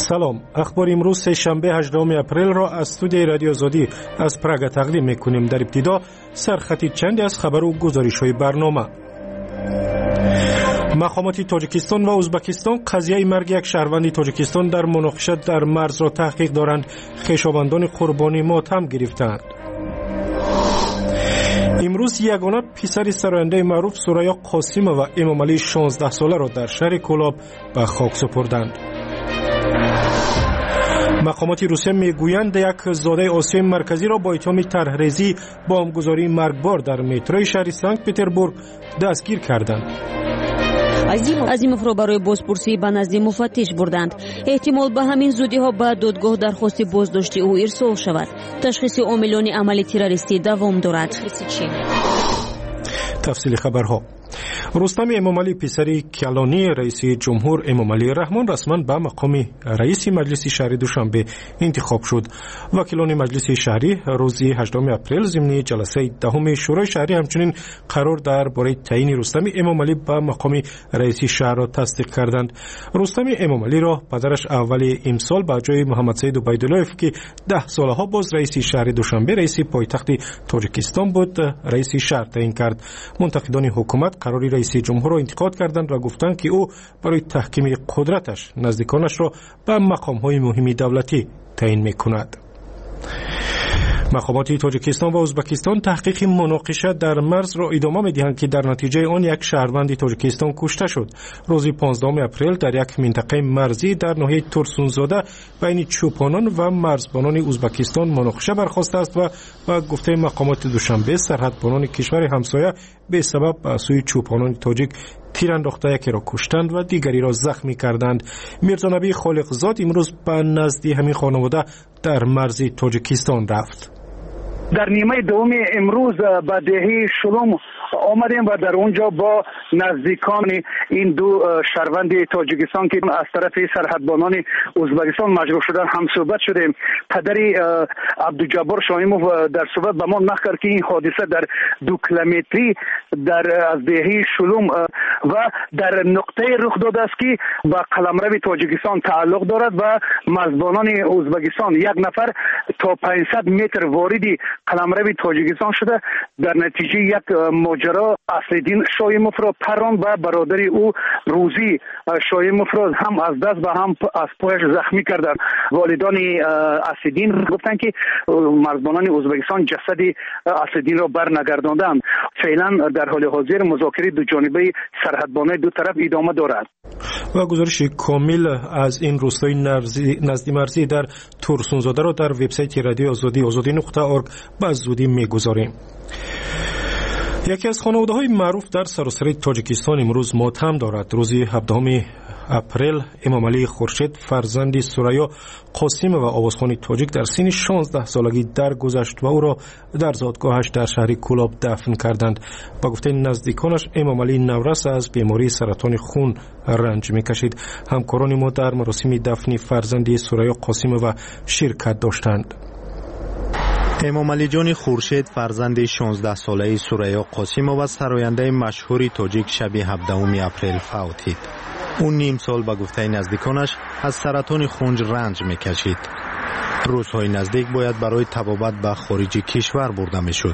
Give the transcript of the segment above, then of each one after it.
سلام، اخبار امروز سه‌شنبه 18 اپریل را از استودیوی رادیو آزادی از پراگ تقدیم می‌کنیم. در ابتدا سرخط چندی از خبر و گزارش‌های برنامه. مقامات تاجیکستان و ازبکستان قضیه مرگ یک شهروند تاجیکستان در مناقشه در مرز را تحقیق دارند. خویشاوندان قربانی ماتم گرفتند. امروز یگانه پسر سراینده معروف سوریا قاسم و امام علی 16 ساله را در شهر کولاب به خاک سپردند. مقامات روسیه میگویند یک زاده آسیای مرکزی را با اتهام طرح‌ریزی بمبگذاری مرگبار در متروی شهر سنت پتربورگ دستگیر کردند. азимовро барои бозпурсӣ ба назди муфаттиш бурданд. эҳтимол ба ҳамин зудиҳо ба додгоҳ дархости боздоштӣ ӯ ирсол шавад. ташхиси омилони амали террористӣ давом дорад. تفصیل خبرها. رستم امام علی پسری کلانی رئیس جمهور امام علی رحمان رسما به مقام رئیس مجلس شهری دوشنبه انتخاب شد. وکیلان مجلس شهری روز 18 اپریل ضمن جلسه دهم شورای شهری همچنین قرار درباره تعیین رستم امام علی به مقام رئیس شهر را تصدیق کردند. رستم امام علی را پدرش اول امسال به جای محمد سید عبیدالله‌اف که 10 سالها باز رئیس شهر دوشنبه رئیس پایتخت تاجیکستان بود رئیس شهر تعیین کرد. منتقدان حکومت قراری رئیس جمهور را انتقاد کردند و گفتند که او برای تحکیم قدرتش نزدیکانش را به مقام‌های مهم دولتی تعیین می‌کند. مقامات تاجیکستان و ازبکستان تحقیق مناقشه در مرز را ادامه می‌دهند که در نتیجه آن یک شهروند تاجیکستان کشته شد. روز 15 اپریل در یک منطقه مرزی در ناحیه تورسونزاده بین چوپانان و مرزبانان ازبکستان مناقشه برخاسته است و با گفته مقامات دوشنبه سرحدبانان کشور همسایه به سبب به سوی چوپانان تاجیک تیر انداخته یکی را کشتند و دیگری را زخمی کردند. میرزا نبی خالقزاد امروز به نزد همین خانواده در مرز تاجیکستان رفت. در نیمه دوم امروز به دهه شلوم آمدیم و در اونجا با نزدیکان این دو شهروند تاجیکستان که از طرف سرحدبانان ازبکستان مجروح شدن هم صحبت شدیم. پدری عبدالجبار شاهیموف در صحبت به ما نقل کرد که این حادثه در 2 کیلومتری از دهه شلوم و در نقطه رخ داده است که به قلمرو تاجیکستان تعلق دارد و مرزبانان ازبکستان یک نفر تا 500 متر واردی قلمرو تاجیکستان شده. در نتیجه یک ماجرا اصلدین شایموف را پران و برادر او روزی شایموف را هم از دست و هم از پایش زخمی کردند. والدان اصلدین گفتند که مرزبانان ازبکستان جسد اصلدین را برنگرداندند. فعلا در حال حاضر مذاکره دو جانبه سرحدبانان دو طرف ادامه دارد. و گزارش کامل از این روستای نزدی مرزی در تورسونزاده را در وبسایت رادیو آزادی آزادی.org به زودی میگذاریم. یکی از خانواده‌های معروف در سراسر تاجیکستان امروز ماتم دارد. روز 17 اپریل امام علی خورشید فرزند سوریا قاسم و آوازخوان تاجیک در سن 16 سالگی درگذشت و او را در زادگاهش در شهر کولاب دفن کردند. با گفته نزدیکانش امام علی نورس از بیماری سرطان خون رنج می‌کشید. همکاران ما در مراسم دفن فرزند سوریا قاسم و شرکت داشتند. امام علی جان خورشید فرزند 16 ساله سوریا قاسم و سراینده مشهور تاجیک شب 17 اپریل فوتید. اون نیم سال به گفته نزدیکانش از سرطان خون رنج می‌کشید. روزهای نزدیک باید برای طبابت به خارج کشور برده می‌شد.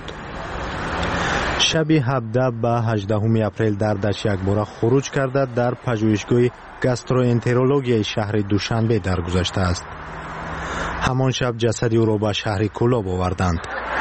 شب 17 به 18 اپریل دردش یک بار خروج کرده در پژوهشگاه گاستروانترولوژی شهر دوشنبه درگذشته است. همان شب جسد او را به شهر کولاب آوردند.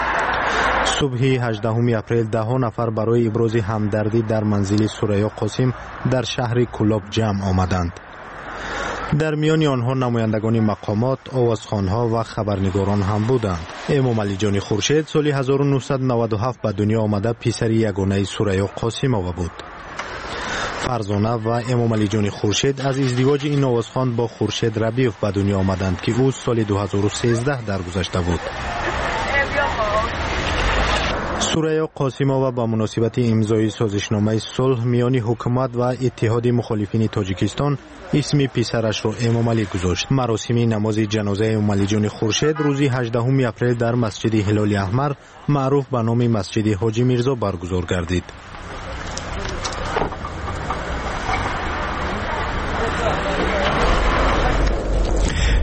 صبح 18 اپریل 10 نفر برای ابراز همدردی در منزل سوریا قاسم در شهر کولاب جمع آمدند. در میان آنها نمایندگان مقامات، آوازخوان‌ها و خبرنگاران هم بودند. امام علی جان خورشید سال 1997 به دنیا آمده پسر یگانه سوریا قاسم بود. فرزانه و امام علی جان خورشید از ازدواج این آوازخوان با خورشید ربیوف به دنیا آمدند که او سال 2013 درگذشته بود. سوریا قاسمова با مناسبت امضای سازشنامه صلح میان حکومت و اتحاد مخالفین تاجیکستان اسم پسرش را امام علی گذاشت. مراسم نماز جنازه امام علی جان خورشید روز 18 اپریل در مسجد هلال احمر معروف به نام مسجد حاجی میرزا برگزار گردید.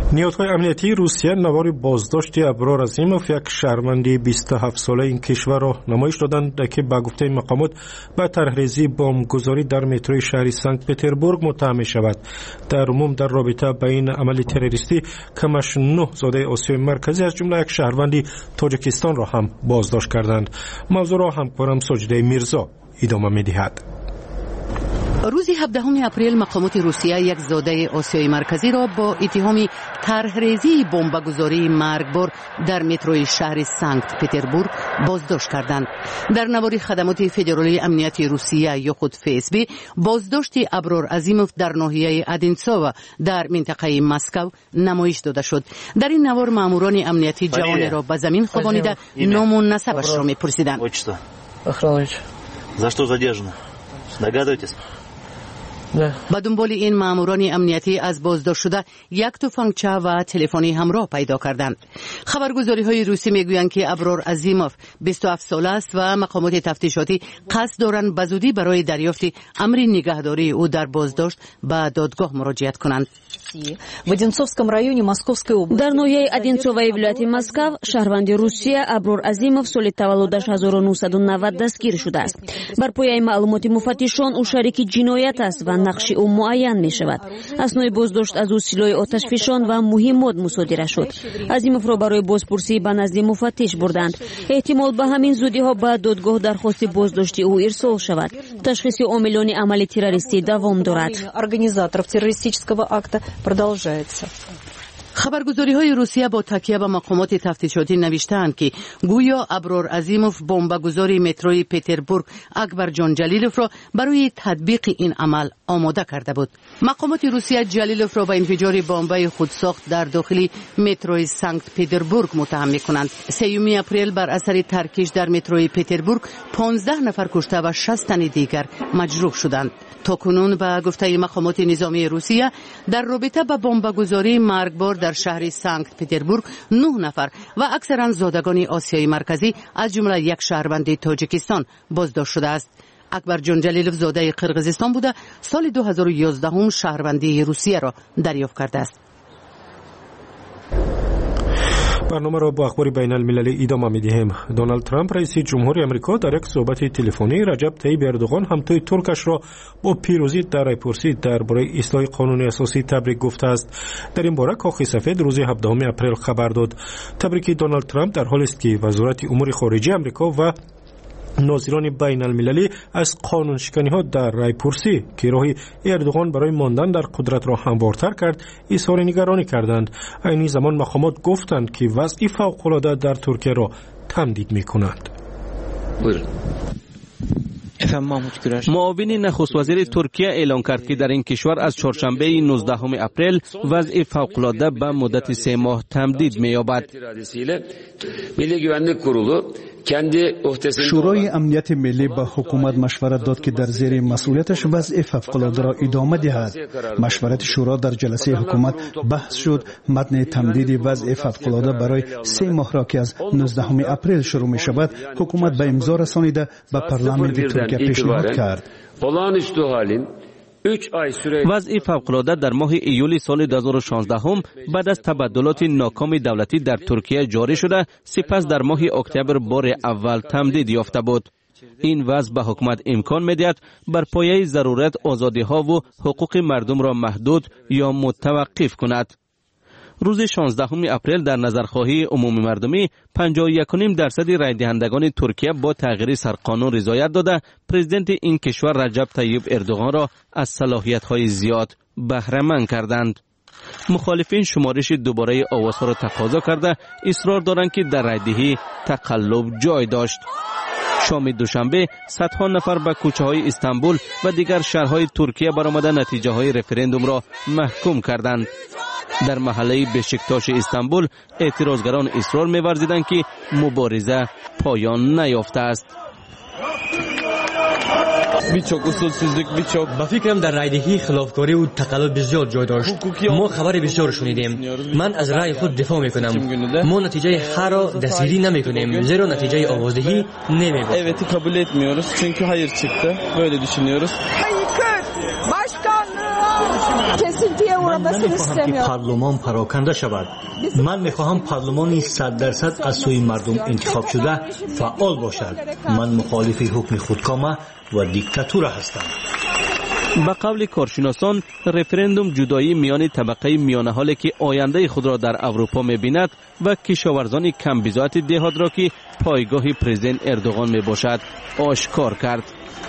نیروهای امنیتی روسیه نوار بازداشت ابرار عظیموف، یک شهروند 27 ساله این کشور را نمایش دادند که به گفته مقامات به طرحریزی بمبگذاری در متروی شهر سنت پتربورگ متهم می شود. در عموم در رابطه با این عمل تروریستی کمش 9 زاده آسیای مرکزی از جمله یک شهروند تاجیکستان را هم بازداشت کردند. موضوع را همکارم ساجده میرزا ادامه می دهد. روز 17 اپریل مقامات روسیه یک زاده آسیای مرکزی را با اتهام طرحریزی بمبگذاری مرگبار در متروی شهر سنت پتربورگ بازداشت کردند. در نوار خدمات فدرالی امنیتی روسیه یا خود FSB بازداشت ابرار عظیموف در ناحیه ادینسوو در منطقه مسکو نمایش داده شد. در این نوار ماموران امنیتی جوان را به زمین خوابانیده نام و نسبش را می‌پرسیدند. За что задержано? Догадываетесь? با دنبال این ماموران امنیتی از بازداشت شده یک تفنگچه و تلفنی همراه پیدا کردند. خبرگزاری های روسی میگویند که ابرار عظیموف 27 ساله است و مقامات تفتیشاتی قصد دارند به زودی برای دریافت امر نگهداری او در بازداشت به دادگاه مراجعت کنند. در ناحیه ادینسووی ولایت مسکو شهروند روسیه ابرار عظیموف سال تولدش 1990 دستگیر شده است. بر پایه معلومات مفتشان او شریک جنایت است و نقش او معین می شود. اسناد بازداشت از او سلاح آتشفشان و مهمات مصادره شد. عظیموف را برای بازپرسی به نزد مفتش بردند. احتمال به همین زودی ها به دادگاه درخواست بازداشت او ارسال شود. تشخیص عاملان عمل تروریستی دوام دارد. خبرگزاری های روسیه با تکیه به مقامات تفتیشاتی نوشتند که گویا ابرار عظیموف بمبگذاری متروی پتربورگ اکبر جان جلیلوف را برای تطبیق این عمل آماده کرده بود. مقامات روسیه جلیلوف را به انفجار بمبای خودساخت در داخل متروی سنت پتربورگ متهم می‌کنند. 3 اپریل بر اثر ترکش در متروی پتربورگ 15 نفر کشته و 60 تن دیگر مجروح شدند. تاکنون به گفته مقامات نظامی روسیه در رابطه با بمبگذاری مرگبار در شهر سنت پتربورگ 9 نفر و اکثرا زادگان آسیای مرکزی از جمله یک شهروند تاجیکستان بازداشت شده است. اکبر جان جلیلوف زاده قرقیزستان بوده سال 2011 شهروندی روسیه را دریافت کرده است. برنامه را با اخبار بین المللی ادامه می‌دهیم. دونالد ترامپ رئیس جمهوری آمریکا در یک صحبت تلفنی رجب طیب اردوغان همتای ترکش را با پیروزی در رایپرسی درباره اصلاح قانون اساسی تبریک گفته است. در این باره کاخ سفید روز 17 اپریل خبر داد. تبریک دونالد ترامپ در حالی است که وزارت امور خارجه آمریکا و ناظران بین المللی از قانون شکنی ها در رایپرسی که راه اردوغان برای ماندن در قدرت را هموارتر کرد اظهار نگرانی کردند. این زمان مقامات گفتند که وضع فوق‌العاده در ترکیه را تمدید می کنند. معاون نخست وزیر ترکیه اعلام کرد که در این کشور از چهارشنبه 19 اپریل وضع فوق‌العاده به مدت 3 ماه تمدید می‌یابد. شورای امنیت ملی به حکومت مشورت داد که در زیر مسئولیتش وضع فوق‌العاده را ادامه دهد. مشورت شورا در جلسه حکومت بحث شد. متن تمدید وضع فوق‌العاده برای 3 ماه را که از 19 اپریل شروع می شود حکومت به امضا رسانیده به پارلمان ترکیه پیشنهاد کرد. وضع فوق‌العاده در ماه ایول سال 2016 بعد از تبدلات ناکام دولتی در ترکیه جاری شده، سپس در ماه اکتبر بار اول تمدید یافته بود. این وضع به حکومت امکان می‌دهد بر پایه ضرورت آزادی‌ها و حقوق مردم را محدود یا متوقف کند. روز 16 اپریل در نظرخواهی عمومی مردمی 51.5% رای دهندگان ترکیه با تغییر سرقانون رضایت داده پرزیدنت این کشور رجب طیب اردوغان را از صلاحیت‌های زیاد بهره مند کردند. مخالفین شمارش دوباره آوازها را تقاضا کرده اصرار دارند که در رایدهی تقلب جای داشت. شام دوشنبه صدها نفر به کوچه‌های استانبول و دیگر شهرهای ترکیه برآمده نتیجه‌های رفراندوم را محکوم کردند. در محله بشکتاش استانبول اعتراضگران اصرار می‌ورزیدند که مبارزه پایان نیافته است. با فکرم در رایدهی خلافکاری و تقلب بسیار جای داشت. ما خبر بسیار شنیدیم. من از رای خود دفاع میکنم. ما نتیجه هر را دستگیری نمیکنیم زیرا نتیجه آوازدهی نمیگوید. Evet, kabul etmiyoruz çünkü hayır çıktı. Böyle düşünüyoruz. نمیخواهم که پارلمان پراکنده شود. من میخواهم پارلمانی 100% از سوی مردم انتخاب شده فعال باشد. من مخالف حکم خودکامه و دیکتاتور هستم. به قول کارشناسان رفرندوم جدایی میان طبقه میانه حالی که آینده خود را در اروپا می‌بیند و کشاورزان کم بضاعت دهات را که پایگاه پرزیدنت اردوغان میباشد آشکار کرد.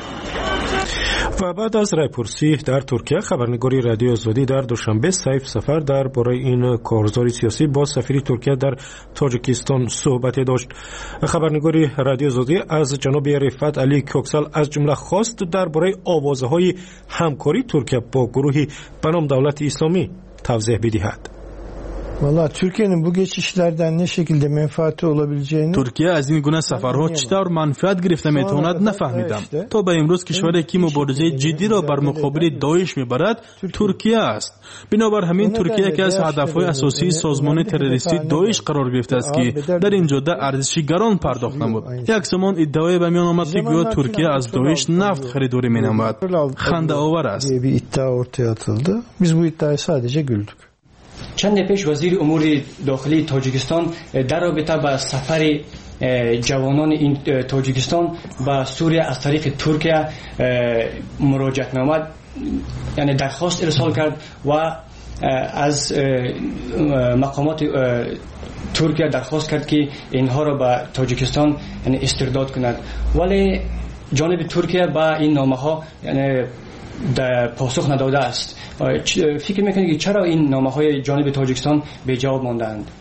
و بعد از رایپرسی در ترکیه خبرنگاری رادیو آزادی در دوشنبه سیف سفر درباره این کارزار سیاسی با سفیر ترکیه در تاجیکستان صحبت داشت. خبرنگاری رادیو آزادی از جناب رفعت علی کوکسل از جمله خواست درباره آوازهای همکاری ترکیه با گروهی به نام دولت اسلامی توضیح بدهد. Valla Türkiye'nin bu geçişlerden ne şekilde menfaati olabileceğini Türkiye از این گونه سفرها چطور منفعت گرفته میتواند نفهمیدم. تا به امروز کشوری که مبارزه جدی را بر مقابل داعش میبرد ترکیه است. بنابر همین ترکیه یکی از هدفهای اساسی سازمان تروریستی داعش قرار گرفته است که در این جاده ارزش گران پرداخت نمود. یک زمان ادعای به میان آمد که گویا ترکیه از داعش نفت خریداری مینماید. خنده آور است. bir iddia ortaya atıldı. Biz bu iddiaya sadece güldük. چند پیش وزیر امور داخلی تاجیکستان در رابطه با سفر جوانان این تاجیکستان به سوریه از طریق ترکیه مراجعت نامه یعنی درخواست ارسال کرد و از مقامات ترکیه درخواست کرد که اینها را به تاجیکستان یعنی استرداد کند، ولی جانب ترکیه با این نامه ها یعنی پاسخ نداده است. فکر میکنید که چرا این نامه های جانب تاجیکستان به جواب ماندند؟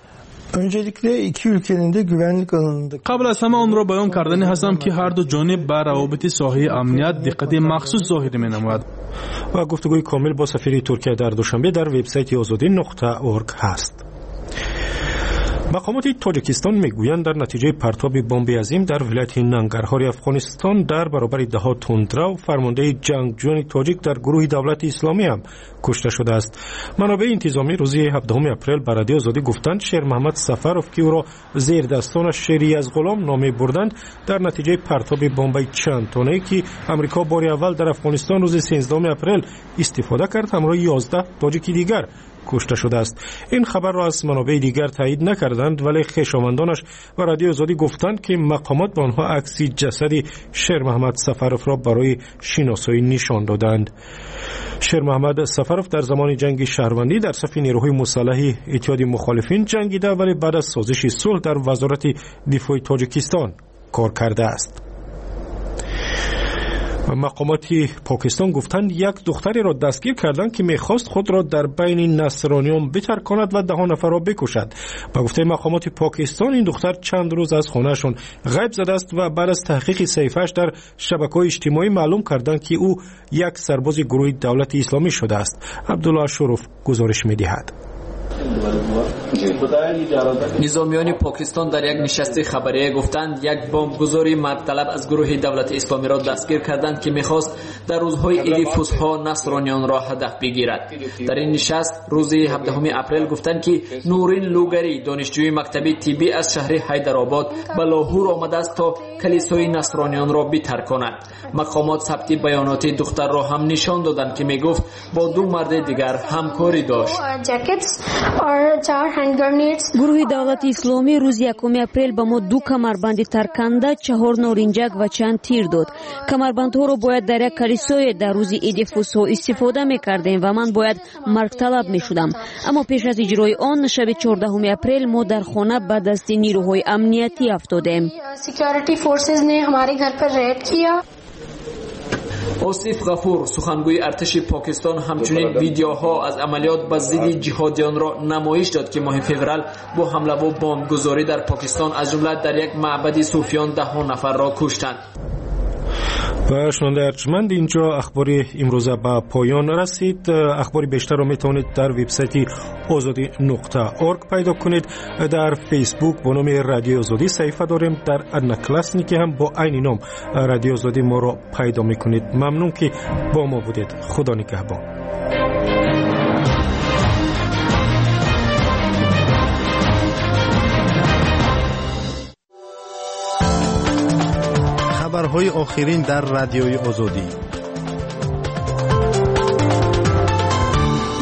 قبل از همه آن را بیان کردن هستم که هر دو جانب بر روابط ساحه امنیت دقت مخصوص ظاهر می‌نماید. و گفتگوی کامل با سفیر ترکیه در دوشنبه در وبسایت azadi.org هست. مقامات تاجیکستان میگویند در نتیجه پرتاب بمب عظیم در ولایت ننگرهار افغانستان در برابر ادعاها تندرو فرمانده جنگجویان تاجیک در گروه دولت اسلامی هم کشته شده است. منابع انتظامی روز 17 اپریل به رادیو آزادی گفتند شیر محمد سفروف که او را زیر دستانش شیری از غلام نامی بردند در نتیجه پرتاب بمب چند تنه‌ای که امریکا بار اول در افغانستان روز 13 اپریل استفاده کرد همراه 11 تاجیک دیگر کشته شده است. این خبر را از منابع دیگر تایید نکردند، ولی خویشاوندانش و رادیو آزادی گفتند که مقامات به آنها عکس جسد شیر محمد سفروف را برای شناسایی نشان دادند. شیر محمد سفروف در زمان جنگ شهروندی در صف نیروهای مسلح اتحاد مخالفین جنگیده، ولی بعد از سازش صلح در وزارت دفاع تاجیکستان کار کرده است. مقامات پاکستان گفتند یک دختری را دستگیر کردند که میخواست خود را در بین نصرانیان بترکاند و 10 نفر را بکشد. به گفته مقامات پاکستان این دختر چند روز از خانهشان غیب زده است و بعد از تحقیق صحیفه‌اش در شبکه‌های اجتماعی معلوم کردند که او یک سرباز گروه دولت اسلامی شده است. عبدالله شروف گزارش می‌دهد. نظامیان پاکستان در یک نشست خبری گفتند یک بمبگذاری مردطلب از گروه دولت اسلامی را دستگیر کردند که می‌خواست در روزهای عید فسحا نصرانیان را هدف بگیرد. در این نشست روز 17 اپریل گفتند که نورین لوگری دانشجوی مکتب طبی از شهر حیدرآباد به لاهور آمده است تا کلیسای نصرانیان را بترکاند. مقامات ثبت بیانات دختر را هم نشان دادند که میگفت با 2 مرد دیگر همکاری داشت. گروه دولت اسلامی روز 1 اپریل به ما 2 کمربند ترکنده، 4 نارنجک و چند تیر داد. کمربندها را باید در یک کلیسای در روز عید فسحا استفاده می‌کردیم و من باید مرگ طلب می‌شدم. اما پیش از اجرای آن شب 14 اپریل ما در خانه به دست نیروهای امنیتی افتادیم. آصف غفور سخنگوی ارتش پاکستان همچنین ویدیوها از عملیات به ضد جهادیان را نمایش داد که ماه فوریه با حمله و بمبگذاری در پاکستان از جمله در یک معبد صوفیان 10 نفر را کشتند. و شنونده ارجمند اینجا اخباری امروزه به پایان رسید. اخباری بیشتر را میتونید در وبسایت azadi.org پیدا کنید. در فیسبوک با نام رادیو آزادی صفحه داریم. در ادنکلاسنی که هم با عین نام رادیو آزادی ما را پیدا میکنید. ممنون که با ما بودید. خدا نگهبان. خبرهای آخرین در رادیوی آزادی.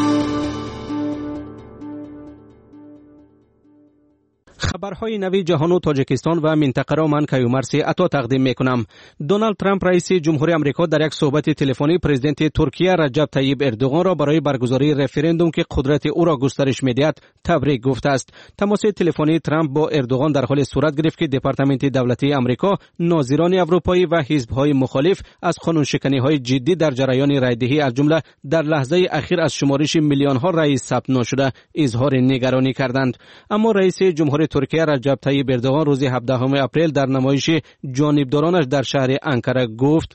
خبرهای نوی جهان و تاجیکستان و منطقه را من کیومرسی عطا تقدیم میکنم. دونالد ترامپ رئیس جمهوری آمریکا در یک صحبت تلفنی پرزیدنت ترکیه رجب طیب اردوغان را برای برگزاری رفراندوم که قدرت او را گسترش می‌دهد تبریک گفته است. تماس تلفنی ترامپ با اردوغان در حال صورت گرفت که دپارتمنت دولتی آمریکا ناظران اروپایی و حزب‌های مخالف از قانون‌شکنی‌های جدی در جریان رایدهی از جمله در لحظه اخیر از شمارش میلیون‌ها رای ثبت نشده اظهار نگرانی کردند. اما رئیس جمهوری ترکیه رجب طیب اردوغان روز 17 اپریل در نمایش جانبدارانش در شهر انکره گفت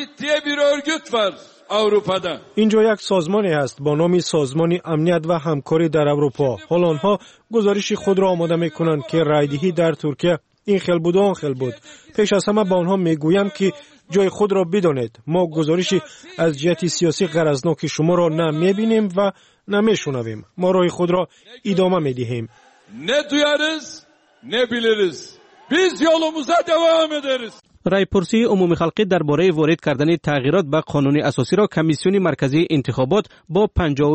اینجا یک سازمانی است با نام سازمان امنیت و همکاری در اروپا. حال آنها گزارش خود را آماده می‌کنند که رایدهی در ترکیه این خل بود و آن خل بود. پیش از همه با آنها میگویم که جای خود را بدانید. ما گزارشی از جهت سیاسی غرضناک شما را نه می‌بینیم و نه می‌شنویم. ما راه خود را ادامه می‌دهیم. Ne duyarız ne biliriz. Biz yolumuza devam ederiz. رایپرسی عمومی خلقی درباره وارد کردن تغییرات به قانون اساسی را کمیسیون مرکزی انتخابات با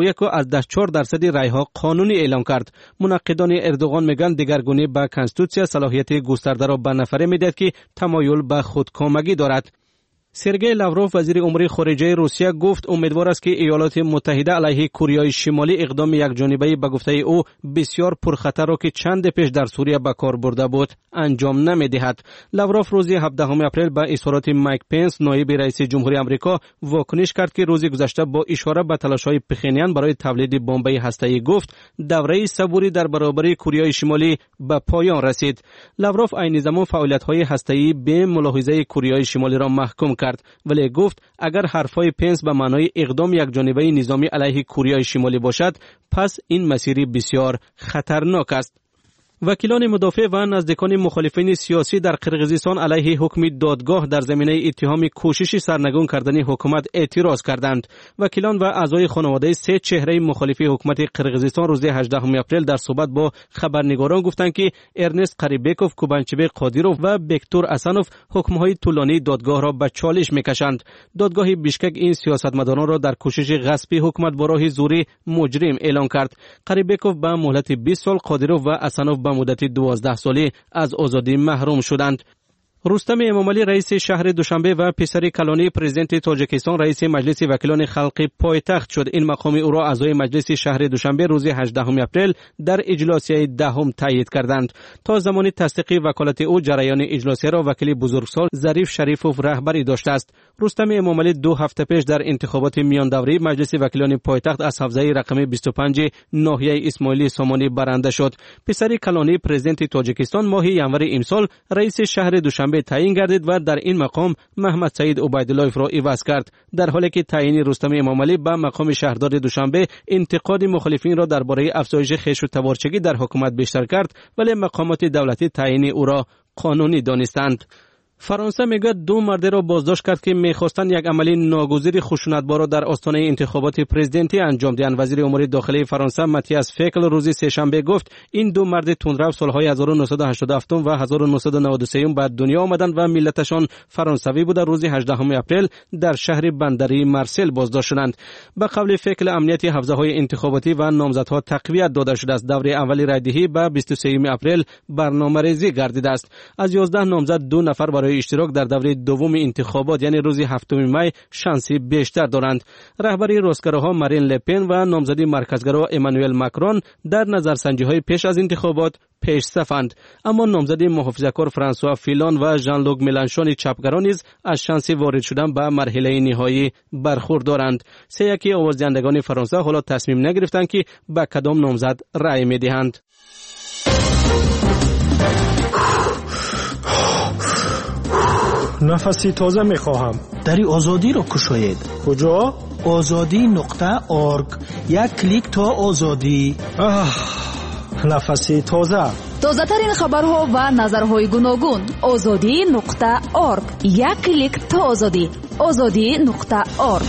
51.4% رای‌ها قانونی اعلام کرد. منقدان اردوغان میگن دگرگونی به کنستیتوسیا صلاحیت گسترده را به نفره میدهد که تمایل به خودکامگی دارد. سرگئی لاوروف وزیر امور خارجه روسیه گفت امیدوار است که ایالات متحده علیه کره شمالی اقدام یکجانبه به گفته او بسیار پرخطر را که چند پیش در سوریه به کار برده بود انجام نمیدهد. لاوروف روز 17 اپریل به اظهارات مایک پنس نایب رئیس جمهوری آمریکا واکنش کرد که روز گذشته با اشاره به تلاش‌های پخینیان برای تولید بمب‌های هسته‌ای گفت دوره صبوری در برابر کره شمالی به پایان رسید. لاوروف عین زمان فعالیت‌های هسته‌ای به ملاحظه کره شمالی را محکوم کرد ولی گفت اگر حرفای پنس به معنای اقدام یکجانبه نظامی علیه کره شمالی باشد پس این مسیری بسیار خطرناک است. وکیلان مدافع و نزدیکان مخالفین سیاسی در قرقیزستان علیه حکم دادگاه در زمینه اتهام کوشش سرنگون کردن حکومت اعتراض کردند. وکیلان و اعضای خانواده سه چهره مخالف حکومت قرقیزستان روز 18 اپریل در صحبت با خبرنگاران گفتند که ارنست قریبکوف، کوبانچبک قادیروف و بکتور اسانوف حکم‌های طولانی دادگاه را به چالش می‌کشند. دادگاه بیشکک این سیاستمداران را در کوشش غصب حکومت با راه زوری مجرم اعلام کرد. قریبکوف به مهلت 20 سال، قادیروف و اسانوف به مدت 12 ساله از آزادی محروم شدند. رستم امامعلی رئیس شهر دوشنبه و پسر کلانی پرزیدنت تاجیکستان رئیس مجلس وکیلان خلقی پایتخت شد. این مقام او را اعضای مجلس شهر دوشنبه روز 18 اپریل در اجلاسیه دهم تایید کردند. تا زمان تصدیق وکالت او جریان اجلاسیه را وکیل بزرگسال ظریف شریفوف رهبری داشته است. رستم امامعلی 2 هفته پیش در انتخابات میان دوره مجلس وکیلان پایتخت از حوزه رقم 25 ناحیه اسماعیلی سامانی برنده شد. پسر کلانی پرزیدنت تاجیکستان ماه ینور امسال رئیس شهر دوشنبه تعیین گردید و در این مقام محمد سعید عبیدالله را عوض کرد. در حالی که تعیین رستم امامعلی به مقام شهردار دوشنبه انتقاد مخالفین را درباره افزایش خشم و تبارچگی در حکومت بیشتر کرد ولی مقامات دولتی تعیین او را قانونی دانستند. فرانسه میگه 2 مرد را بازداشت کرد که میخواستند یک عمل ناگزیر خشونتبار را در آستانه انتخابات پرزیدنتی انجام دهند. وزیر امور داخلی فرانسه ماتیاس فکل روز سه‌شنبه گفت این 2 مرد تندرو سالهای 1987 و 1993 به دنیا آمدند و ملتشان فرانسوی بود. روز 18 اپریل در شهر بندری مارسل بازداشت شدند. به قول فکل امنیت حوزه‌های انتخاباتی و نامزدها تقویت داده شده است. دوره اول رایدهی به 23 اپریل برنامه‌ریزی گردیده است. از 11 نامزد 2 نفر برای اشتراک در دوره دوم انتخابات یعنی روز 7 می شانسی بیشتر دارند. رهبری راستگراها مارین لپن و نامزد مرکزگرا امانوئل ماکرون در نظرسنجی‌های پیش از انتخابات پیش صفند. اما نامزد محافظه‌کار فرانسوا فیلون و ژان لوک ملانشون چپگرا نیز از شانس وارد شدن به مرحله نهایی برخوردارند. سه آوازدهندگان فرانسه حالا تصمیم نگرفتند که به کدام نامزد رأی می‌دهند. نفسی تازه میخواهم. دری آزادی را کشاید. کجا؟ azadi.org. یک کلیک تا آزادی. نفسی تازه. تازه ترین خبرها و نظرهای گوناگون. azadi.org. یک کلیک تا آزادی. azadi.org.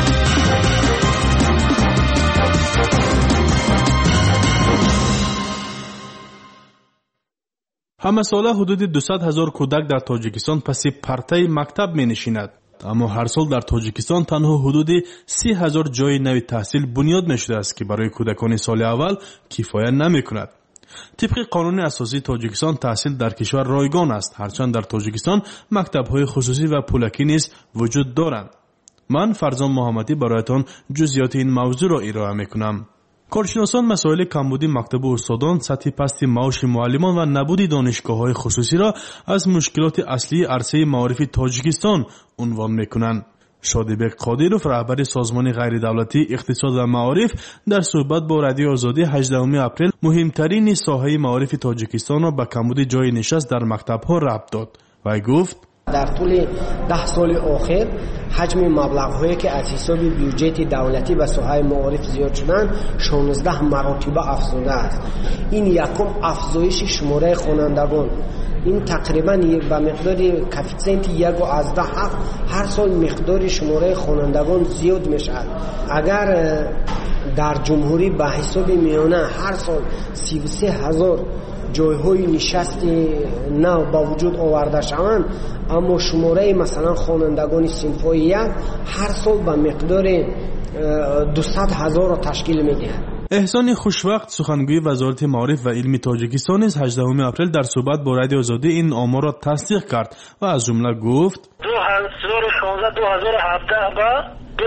همه ساله حدود 200,000 کودک در تاجیکستان پس پرتای مکتب می نشیند. اما هر سال در تاجیکستان تنها حدود 30,000 جای نوی تحصیل بنیاد می شده است که برای کودکان سال اول کفایت نمی کند. طبق قانون اساسی تاجیکستان تحصیل در کشور رایگان است، هرچند در تاجیکستان مکتب‌های خصوصی و پولکی نیز وجود دارند. من فرزان محمدی برایتان جزئیات این موضوع را ارائه می‌کنم. کارشناسان مسائل کمبودی مکتب و استادان، سطح پست معاش معلمان و نبود دانشگاه‌های خصوصی را از مشکلات اصلی عرصه معارف تاجیکستان عنوان می‌کنند. شادیبک قادیروف رهبر سازمان غیر دولتی اقتصاد و معارف در صحبت با رادیو آزادی 18 اپریل مهمترین ساحه معارف تاجیکستان را به کمبود جای نشست در مکتب‌ها ربط داد و گفت در طول 10 سال اخیر حجم مبلغ‌هایی که از حساب بودجه دولتی به ساحه معارف زیاد شدن 16 مراتب افزوده است. این یکم افزایش شماره خوانندگان، این تقریبا به مقدار کوفیسینت 1.7 هر سال مقدار شماره خوانندگان زیاد میشه. اگر در جمهوری به حساب میانه هر سال 33,000 جایهای نشست نو با وجود آورده شوند، اما شماره مثلا خوانندگان صنف‌های یک هر سال به مقدار 200,000 را تشکیل می‌دهد. احسان خوشوقت سخنگوی وزارت معارف و علم تاجیکستان نیز 18 اپریل در صحبت با رادیو آزادی این آمار را تصدیق کرد و از جمله گفت 2016-2017 با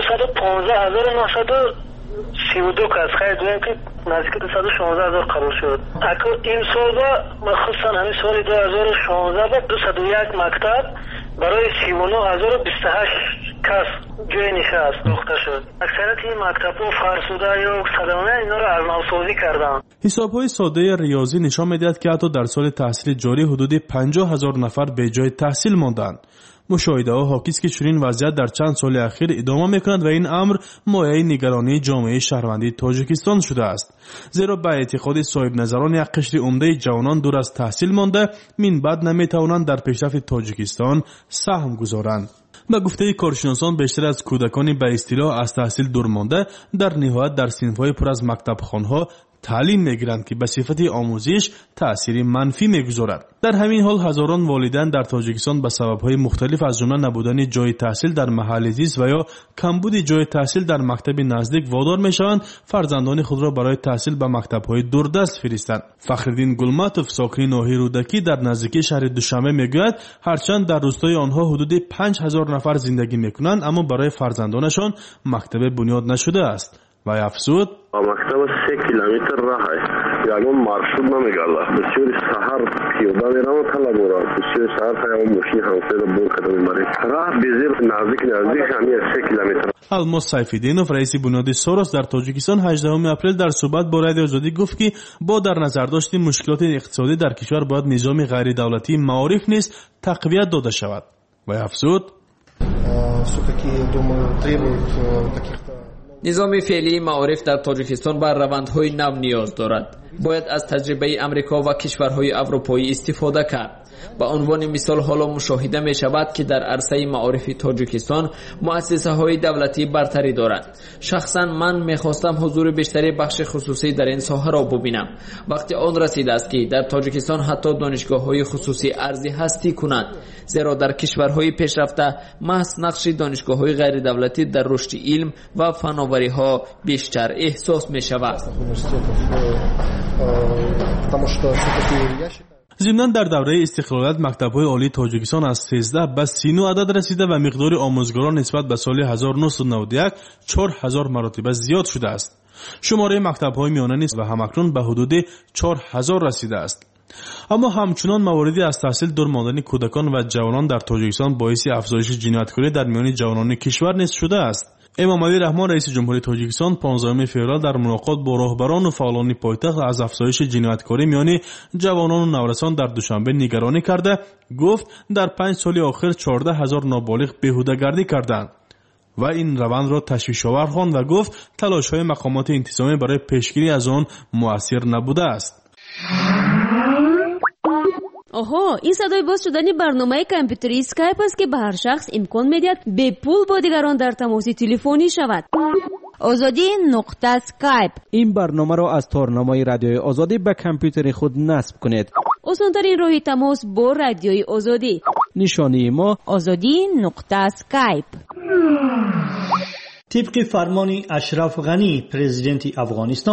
215,932 کس خیلی دویم که نزدیک 216,000 قبول شد. اکنون این سال با مخصوصا همین سال 2016 با 201 مکتب برای 39,028 کس جای نشست داخته شد. اکثریت این مکتب‌ها فرسوده یا صدمه اینا را از نوسازی کردن. حساب‌های ساده ریاضی نشان می‌دهد که حتی در سال تحصیل جاری حدود 50,000 نفر به جای تحصیل ماندند. مشاهده‌ها حاکی است که چنین وضعیت در چند سال اخیر ادامه می‌کند و این امر مایه نگرانی جامعه شهروندی تاجیکستان شده است، زیرا به اعتقاد صاحب نظران یک قشر عمده جوانان دور از تحصیل مانده من بعد نمی‌توانند در پیشرفت تاجیکستان سهم گذارند. به گفته کارشناسان بیشتر از کودکان به اصطلاح از تحصیل دور مانده در نهایت در صنف‌های پر از مکتبخانه‌ها تعلیم میگیرند که به صفت آموزش تأثیر منفی میگذارد. در همین حال هزاران والدین در تاجیکستان به سبب‌های مختلف از جمله نبودن جای تحصیل در محل زیست و یا کمبود جای تحصیل در مکتب نزدیک وادار میشوند فرزندان خود را برای تحصیل به مکتب‌های دوردست فرستند. فخرالدین گلماتوف ساکن ناحیه رودکی در نزدیکی شهر دوشنبه میگوید هرچند در روستای آنها حدود 5,000 نفر زندگی میکنند اما برای فرزندانشان مکتب بنیاد نشده است و افزود مکتب 3 کیلومتر راه است، یعنی مرشد نمیگرده. بسیاری سحر پیاده میرم و طلب میرم، بسیاری سحر تایم ماشین همسایه را بور کرده میبریم. راه بزیر نزدیک همین 3 کیلومتر. الماس سیف‌الدینوف رئیس بنیاد سوروس در تاجیکستان 18 اپریل در صحبت با رادیو آزادی گفت که با در نظر داشت مشکلات اقتصادی در کشور باید نظام غیر دولتی معارف نیز تقویت داده شود و افزود نظام فعلی معارف در تاجیکستان بر روندهای نو نیاز دارد. باید از تجربه امریکا و کشورهای اروپایی استفاده کرد. به عنوان مثال حالا مشاهده می شود که در عرصه معارف تاجیکستان مؤسسه های دولتی برتری دارند. شخصا من می خواستم حضور بیشتری بخش خصوصی در این ساحه را ببینم. وقتی آن رسیده است که در تاجیکستان حتی دانشگاه های خصوصی ارزی هستی کنند، زیرا در کشورهای پیشرفته محض نقش دانشگاه های غیر دولتی در رشد علم و فناوری ها بیشتر احساس می شود. ضمناً در دوره استقلالت مکتب‌های عالی تاجیکستان از 13 به 39 عدد رسیده و مقدار آموزگاران نسبت به سال 1991 4,000 مرتبه زیاد شده است. شماره مکتب‌های میانه نیز و همکنون به حدود 4,000 رسیده است. اما همچنان مواردی از تحصیل دور ماندن کودکان و جوانان در تاجیکستان باعث افزایش جنایتکاری در میان جوانان کشور نیز شده است. امام علی رحمان رئیس جمهوری تاجیکستان 15 فوریه در ملاقات با راهبران و فعالان پایتخت از افزایش جنایتکاری میان جوانان و نورسان در دوشنبه نگرانی کرده گفت در 5 سال اخیر 14,000 نابالغ بیهوده گردی کردند و این روند را تشویش‌آور خواند و گفت تلاش‌های مقامات انتظامی برای پیشگیری از آن مؤثر نبوده است. آها، این صدای باز شدن برنامه کامپیوتری اسکایپ است که به هر شخص امکان می‌دهد به پول با دیگران در تماس تلفنی شود. آزادی نقطه اسکایپ. این برنامه را از تارنمای رادیوی آزادی به کامپیوتر خود نصب کنید. آسان‌ترین راه تماس با رادیوی آزادی. نشانی ما آزادی نقطه اسکایپ. طبق فرمان اشرف غنی پرزیدنت افغانستان،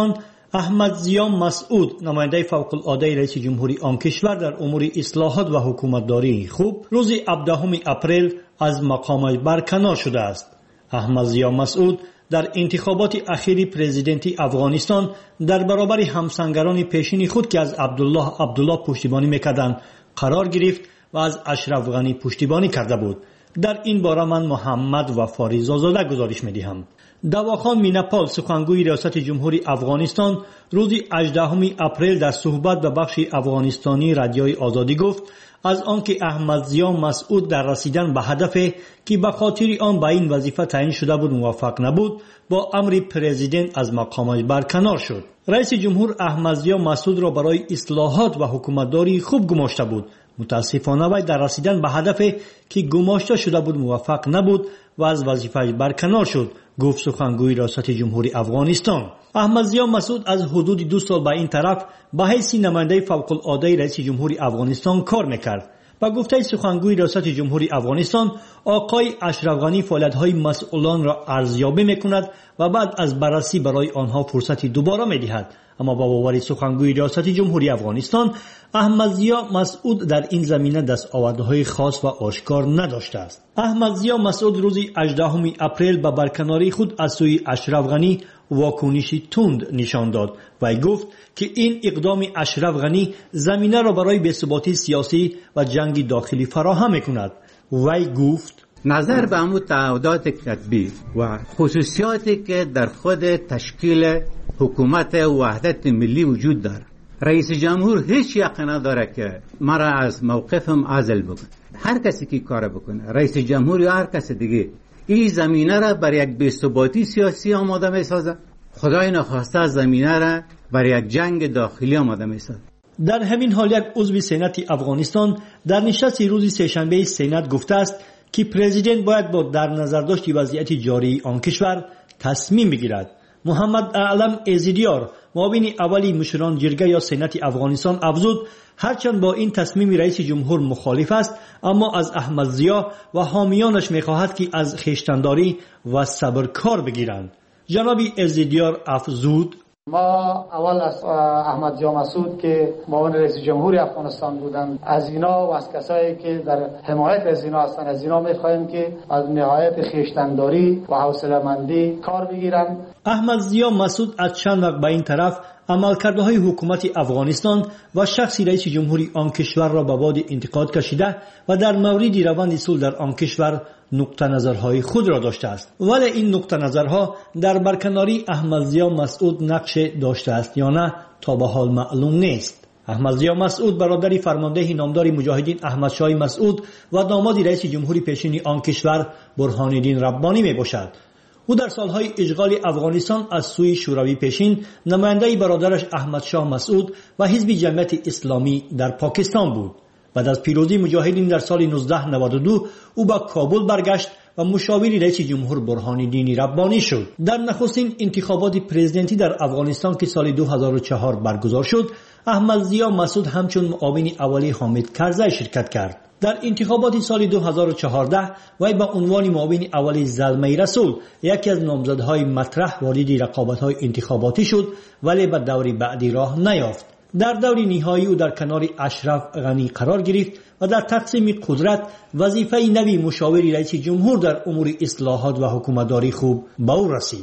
احمد ضیا مسعود نماینده فوق العاده رئیس جمهوری آن کشور در امور اصلاحات و حکومتداری خوب روز 17 اپریل از مقامش برکنار شده است. احمد ضیا مسعود در انتخابات اخیر پرزیدنتی افغانستان در برابر همسنگران پیشین خود که از عبدالله پشتیبانی میکردند قرار گرفت و از اشرف غنی پشتیبانی کرده بود. در این باره من محمد وفاری زازاده گزارش میدهم. دواخان مینپال سخنگوی ریاست جمهوری افغانستان روز 18 اپریل در صحبت به بخش افغانستانی رادیوی آزادی گفت از آنکه احمد ضیا مسعود در رسیدن به هدف که به خاطر آن به این وظیفه تعیین شده بود موفق نبود، با امر پرزیدنت از مقامش برکنار شد. رئیس جمهور احمد ضیا مسعود را برای اصلاحات و حکومتداری خوب گماشته بود. متاسفانه وی در رسیدن به هدف که گماشته شده بود موفق نبود و از وظیفه‌اش برکنار شد، گفت سخنگوی ریاست جمهوری افغانستان. احمد ضیا مسعود از حدود 2 سال به این طرف به حیث نماینده فوق العاده رئیس جمهوری افغانستان کار میکرد. با گفته سخنگوی ریاست جمهوری افغانستان، آقای اشرف غنی فعالیت‌های مسئولان را ارزیابی میکند و بعد از بررسی برای آنها فرصتی دوباره میدهد. اما با باور سخنگوی ریاست جمهوری افغانستان، احمد ضیا مسعود در این زمینه دستاوردهای خاص و آشکار نداشته است. احمد ضیا مسعود روز 18 اپریل به برکناری خود از سوی اشرف غنی واکنشی تند نشان داد و گفت که این اقدام اشرف غنی زمینه را برای بی‌ثباتی سیاسی و جنگ داخلی فراهم می‌کند. وی گفت نظر به امو تعهدات کتبی و خصوصیاتی که در خود تشکیل حکومت وحدت ملی وجود دارد، رئیس جمهور هیچ یقین نداره که مرا از موقفم عزل بکنه. هر کسی که کار بکنه، رئیس جمهور یا هر کس دیگه، این زمینه را برای یک بی‌ثباتی سیاسی آماده می‌سازد. خدای نخواسته زمینه را برای یک جنگ داخلی آماده می‌سازد. در همین حال یک عضو سنت افغانستان در نشست روز سه‌شنبه سنت گفته است که پرزیدنت باید با در نظر داشت وضعیت جاری آن کشور تصمیم بگیرد. محمد اعلم ازیدیار معاون اولی مشران جرگه یا سنت افغانستان افزود هرچند با این تصمیم رئیس جمهور مخالف است، اما از احمد ضیا و حامیانش می‌خواهد که از خویشتن‌داری و صبر کار بگیرند. جناب ازیدیار افزود ما اول از احمد ضیا مسعود که معاون رئیس جمهور افغانستان بودند، از اینا و از کسایی که در حمایت از اینا هستند، از اینا می‌خواهیم که از نهایت خویشتن‌داری و حوصله‌مندی کار بگیرند. احمد ضیا مسعود از چند وقت به این طرف عملکردهای حکومت افغانستان و شخص رئیس جمهوری آن کشور را به باد انتقاد کشیده و در مورد روند صلح در آن کشور نقطه نظرهای خود را داشته است، ولی این نقطه نظرها در برکناری احمد ضیا مسعود نقش داشته است یا نه تا به حال معلوم نیست. احمد ضیا مسعود برادر فرمانده نامدار مجاهدین احمد شاه مسعود و داماد رئیس جمهوری پیشین آن کشور برهان الدین ربانی می باشد. او در سالهای اشغال افغانستان از سوی شوروی پیشین نماینده برادرش احمد شاه مسعود و حزب جمعیت اسلامی در پاکستان بود. بعد از پیروزی مجاهدین در سال 1992 او به کابل برگشت و مشاور رئیس جمهور برهان الدین ربانی شد. در نخستین انتخابات پرزیدنتی در افغانستان که سال 2004 برگزار شد، احمد ضیا مسعود همچون معاون اولی حامد کرزی شرکت کرد. در انتخابات سال 2014 وی به عنوان معاون اولی زلمه رسول یکی از نامزدهای مطرح وارد رقابت‌های انتخاباتی شد، ولی به دور بعدی راه نیافت. در دور نهایی او در کنار اشرف غنی قرار گرفت و در تقسیم قدرت وظیفه نوی مشاور رئیس جمهور در امور اصلاحات و حکومتداری خوب به او رسید.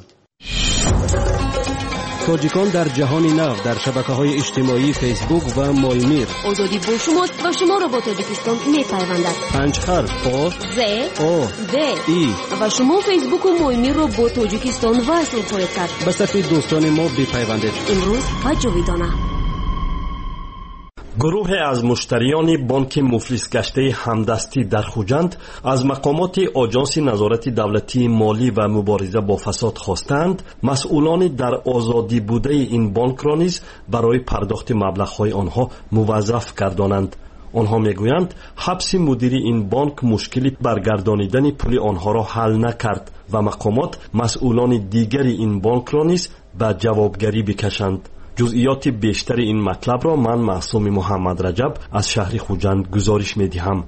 تاجیکان در جهان نو در شبکه‌های اجتماعی فیسبوک و مایمیر. آزادی با شماست و شما را با تاجیکستان می‌پیوندد. 5 حرف آ ز او د ای و شما فیسبوک و مایمیر را با تاجیکستان وصل خواهید کرد. به صفحه دوستان ما بپیوندید. امروز و جاویدانه. گروه از مشتریان بانک مفلس گشته همدستی در خوجند از مقامات آژانس نظارت دولتی مالی و مبارزه با فساد خواستند مسئولان در آزادی بوده این بانک را نیز برای پرداخت مبلغ‌های آنها موظف گردانند. آنها میگویند حبس مدیر این بانک مشکلی برگردانیدن پول آنها را حل نکرد و مقامات مسئولان دیگر این بانک را نیز به جوابگری بکشند. جزئیات بیشتر این مطلب را من معصوم محمد رجب از شهر خوجند گزارش می‌دهم.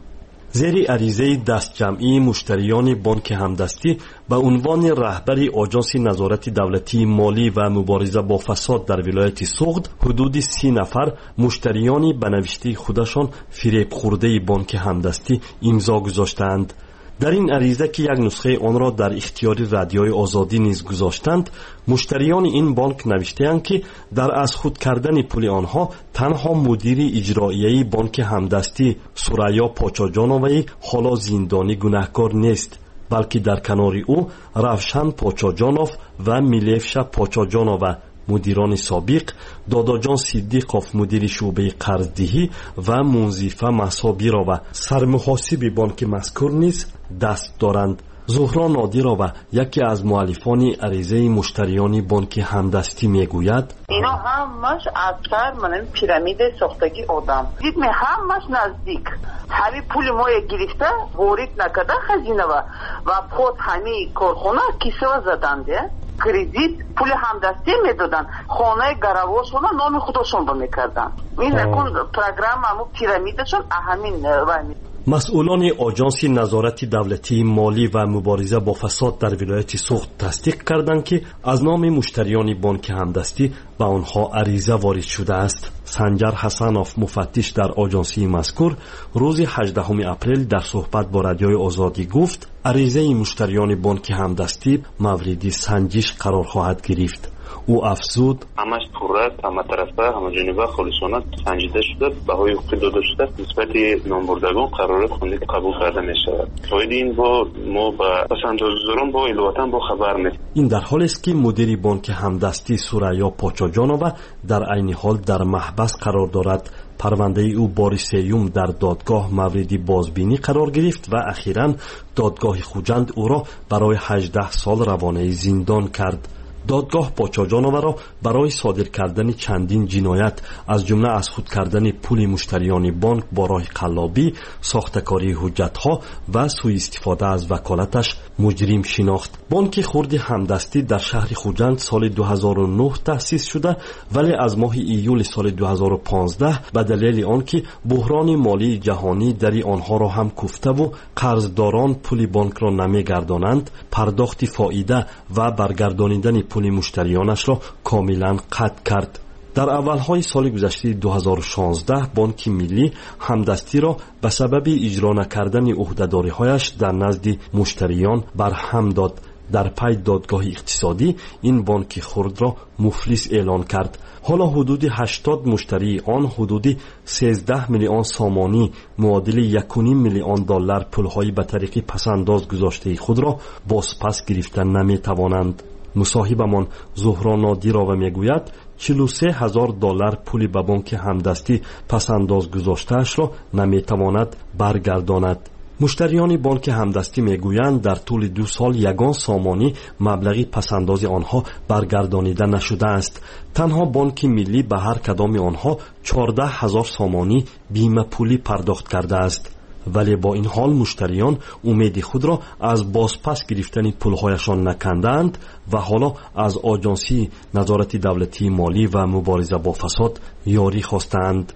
زیر عریضه دستجمعی مشتریان بانک همدستی به عنوان رهبر آژانس نظارت دولتی مالی و مبارزه با فساد در ولایت سوغد حدود 30 نفر مشتریان به نوشته خودشان فریب خورده بانک همدستی امضا گذاشتند. در این عریضه که یک نسخه آن را در اختیار رادیوی آزادی نیز گذاشتند، مشتریان این بانک نوشته‌اند که در از خود کردن پول آنها تنها مدیر اجرایی بانک همدستی سوریا پاچاجانوی حالا زندانی گناهکار نیست، بلکه در کنار او روشن پاچاجانوف و میلیفشا پاچاجانوف مدیران سابق، داداجان صدیقوف مدیر شعبه قرضدهی و منظیفه مصابیرا و سرمحاسب بانک مذکور نیز دست دارند. زهرا نادیرا و یکی از مؤلفان عریضه مشتریان بانک همدستی میگوید اینا همش اثر من پیرامید ساختگی آدم دید می همش نزدیک همین پول ما گرفته وارد نکرده خزینه و خود همین کارخونه کیسه زدنده کریدیت پول همدستی میدادن خانه گرواشون نام خودشون رو میکردن. این نکن پروگرام همون پیرامیدشون همین وانی. مسئولان آژانس نظارت دولتی مالی و مبارزه با فساد در ولایت سوغد تصدیق کردند که از نام مشتریان بانک همدستی به آنها عریضه وارد شده است. سنجر حسنوف مفتش در آژانس مذکور روز 18 اپریل در صحبت با رادیوی آزادی گفت عریضه مشتریان بانک همدستی مورد سنجش قرار خواهد گرفت. او افزود همش پررست، همه طرفه، همه جانبه خالصانه سنجیده شده، بهای حقوقی داده شده، نسبت نامبردگان قرارات خونده قبول کرده می شود. باید این با ما با پسندازداران با الوطن با خبر نیست. این در حالی است که مدیر بانک همدستی سوریا پاچاجانوف در عین حال در محبس قرار دارد. پرونده او بار سیوم در دادگاه مورد بازبینی قرار گرفت و اخیراً دادگاه خوجند او را برای 18 سال روانه زندان کرد. دادگاه پاچاجانوف را برای صادر کردن چندین جنایت از جمله از خود کردن پول مشتریان بانک با راه قلابی، ساختکاری حجت‌ها و سوء استفاده از وکالتش مجرم شناخت. بانک خرد همدستی در شهر خوجند سال 2009 تأسیس شده ولی از ماه ایول سال 2015 به دلیل آنکه بحران مالی جهانی در آنها را هم کوفته و قرضداران پول بانک را نمیگردانند، پرداخت فائده و برگردانیدن پول مشتریانش را کاملا قطع کرد. در اولهای سال گذشته 2016 بانک ملی همدستی را به سبب اجرا نکردن عهده‌داری‌هایش در نزد مشتریان برهم داد. در پی دادگاه اقتصادی این بانک خرد را مفلس اعلان کرد. حالا حدود 80 مشتری آن حدود 13 میلیون سامانی معادل 1.5 میلیون دلار پولهای به طریق پسنداز گذاشته خود را بازپس گرفتن نمی‌توانند. مصاحبمان زهرا نادیرا میگوید 43,000 دلار پولی به بانک همدستی پسنداز گذاشته‌اش را نمی‌تواند برگرداند. مشتریان بانک همدستی میگویند در طول 2 سال یگان سامانی مبلغی پسنداز آنها برگردانیده نشده است. تنها بانک ملی به هر کدام آنها 14,000 سامانی بیمه پولی پرداخت کرده است. ولی با این حال مشتریان امید خود را از بازپس گرفتن پولهایشان نکندند و حالا از آژانس نظارت دولتی مالی و مبارزه با فساد یاری خواستند.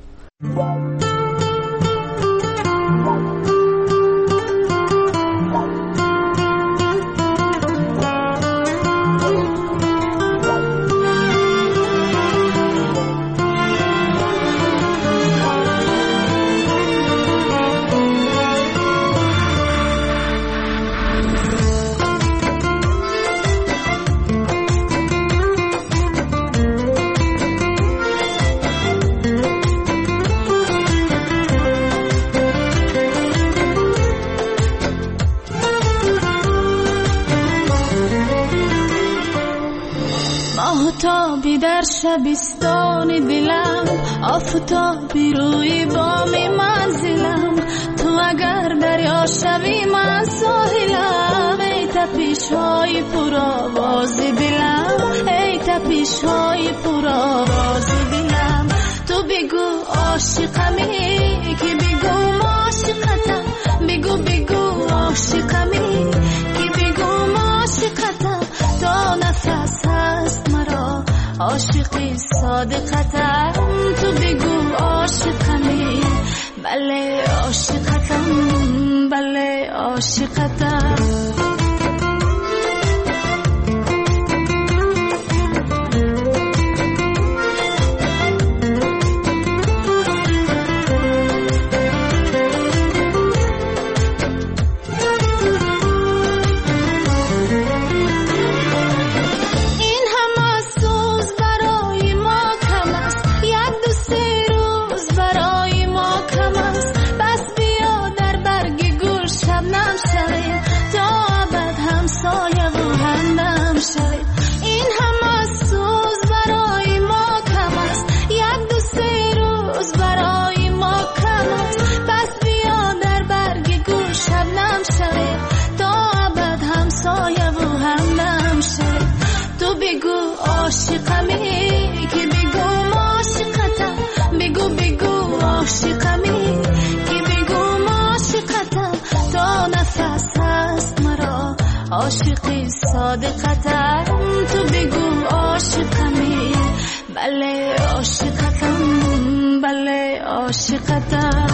آفتابی در شبستان دلم، آفتابی روی بام منزلم، تو اگر دریا شوی من ساحلم. ای تپش‌های پرآواز دلم، ای تپش‌های پرآواز دلم، تو بگو عاشقمی که بگو عاشقتم، بگو بگو عاشقمی که بگو عاشقتم، تا نفس هست مرا عاشقی صادقتم، تو بگو عاشقمی بله عاشقتم. عاشقتم عاشقی صادقتم تو بگو عاشقمی بله عاشقتم بله عاشقتم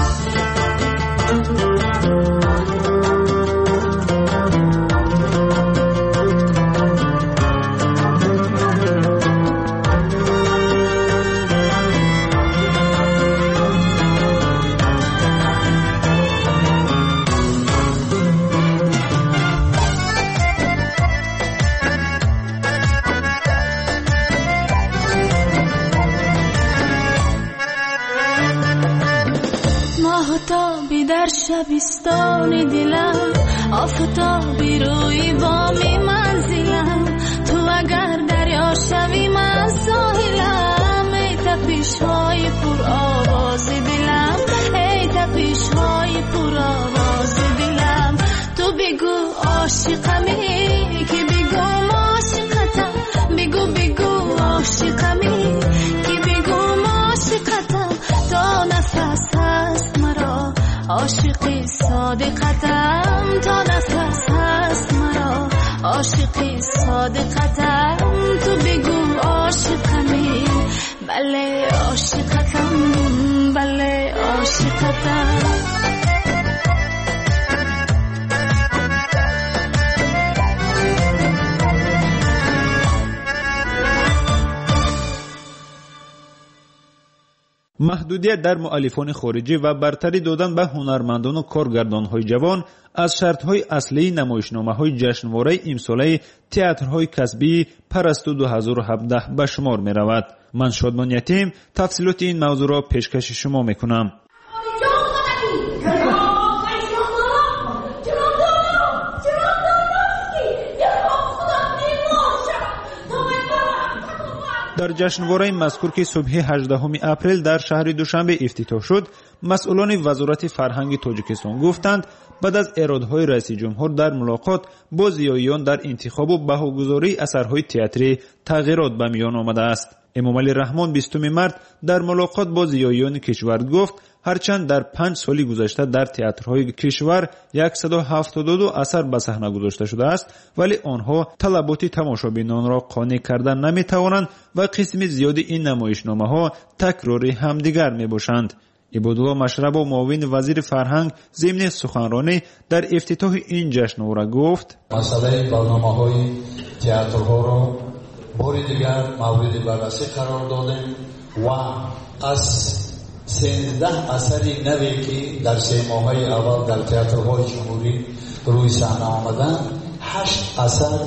آفتابی در شبستان دلم آفتابی روی بام منزلم تو اگر دریا شوی من ساحلم ای تپش‌های پر آواز دلم ای تپش‌های پر آواز دلم تو بگو عاشقمی که بگو عاشقتم بگو عاشقمی که بگو عاشقتم تا نفس هست مرا عاشقی صادقتم تا نفس هست مرا عاشقی صادقتم تو بگو عاشقمی بله عاشقتم بله عاشقتم محدودیت در مؤلفان خارجی و برتری دادن به هنرمندان و کارگردان‌های جوان از شرط‌های اصلی نمایشنامه‌های جشنواره امساله تئاترهای کسبی پرستو 2017 به شمار می‌رود. من شادمان یتیم تفصیلات این موضوع را پیشکش شما می‌کنم. در جشنواره مذکور که صبح 18 اپریل در شهر دوشنبه افتتاح شد، مسئولان وزارت فرهنگ تاجیکستان گفتند بعد از اراده‌های رئیس جمهور در ملاقات با زیاییان در انتخاب و بهاگذاری اثرهای تئاتری تغییرات به میان آمده است. امامعلی رحمان 20 مارس در ملاقات با زیاییان کشور گفت هرچند در 5 سال گذشته در تئاترهای کشور 172 اثر به صحنه گذاشته شده است، ولی آنها طلبات تماشابینان را قانع کردن نمی‌توانند و قسم زیادی این نمایشنامه‌ها تکراری همدیگر می‌باشند. عبادالله مشرب معاون وزیر فرهنگ ضمن سخنرانی در افتتاح این جشنواره گفت مسئله برنامه‌های تئاترها را باری دیگر مورد بررسی قرار دادیم و از 13 اثری نوی که در 3 ماه‌های اول در تئاترهای جمهوری روی صحنه آمدند 8 اثر